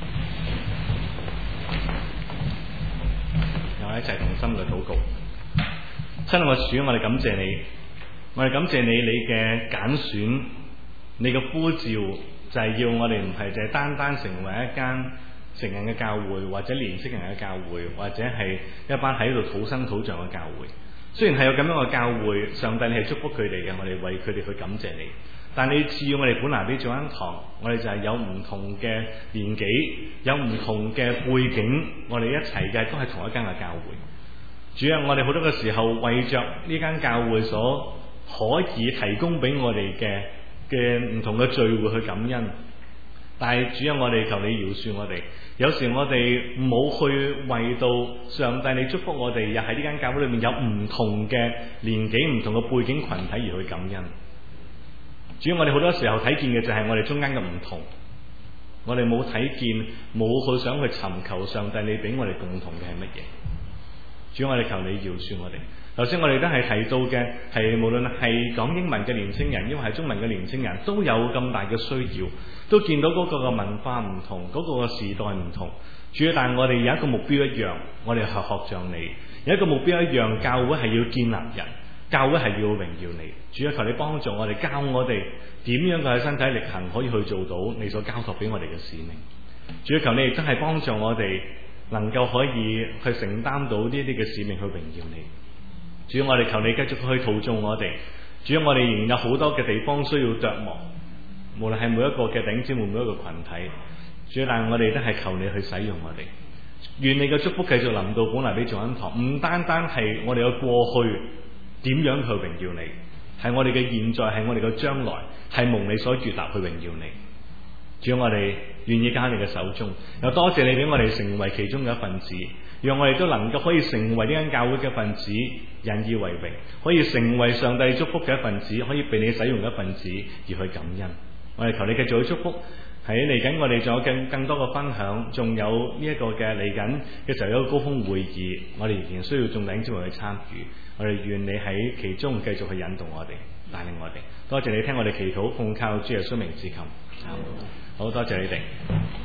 又一齊同心嘅禱告。親愛嘅主，我哋感謝你，我哋感謝你嘅揀選，你嘅呼召就係要我哋唔係淨係單單成為一間成人嘅教會，或者年青人嘅教會，或者係一班喺度土生土長嘅教會。雖然係有咁樣嘅教會，上帝你係祝福佢哋嘅，我哋為佢哋去感謝你。但你賜予我哋本拿比做恩堂，我哋就係有唔同嘅年紀，有唔同嘅背景，我哋一齊嘅都係同一間嘅教會。主啊，我哋好多嘅時候為着呢間教會所可以提供俾我哋嘅唔同嘅聚會去感恩，但係主啊，我哋求你饒恕我哋。有時我哋冇去為到上帝你祝福我哋，又喺呢間教會裏面有唔同嘅年紀、唔同嘅背景群體而去感恩。主啊，我哋好多時候睇見嘅就係我哋中間嘅唔同，我哋冇睇見，冇去想去尋求上帝你俾我哋共同嘅係乜嘢。主，我哋求你饒恕我哋。頭先我哋都係提到嘅，係無論係講英文嘅年青人，因為係中文嘅年青人，都有咁大嘅需要，都見到嗰個嘅文化唔同，嗰個嘅時代唔同。主，但係我哋有一個目標一樣，我哋係學像你，有一個目標一樣，教會係要建立人，教會係要榮耀你。主，求你幫助我哋，教我哋點樣嘅喺身體力行，可以去做到你所交託俾我哋嘅使命。主，求你亦都係幫助我哋，能夠可以去承擔到呢啲嘅使命去榮耀你。主，我哋求你繼續去陶造我哋。主，我哋仍然有好多嘅地方需要琢磨，無論係每一個嘅弟兄姊妹，每一個群體。主，但係我哋都係求你去使用我哋。願你嘅祝福繼續臨到本拿比眾恩堂，唔單單係我哋嘅過去點樣去榮耀你，係我哋嘅現在，係我哋嘅將來，係蒙你所悅納去榮耀你。主，我哋願意交喺你嘅手中，又多謝你俾我哋成為其中嘅一份子，讓我哋都能夠可以成為呢間教會嘅一份子，引以為榮，可以成為上帝祝福嘅一份子，可以被你使用嘅一份子而去感恩。我哋求你繼續去祝福，喺嚟緊我哋仲有更多嘅分享，仲有呢一個嘅嚟緊嘅時候有一個高峰會議，我哋仍然需要眾弟兄姊妹去參與。我哋願你喺其中繼續去引導我哋，帶領我哋。多謝你聽我哋祈禱，奉靠主耶穌名字求。好，多謝你哋。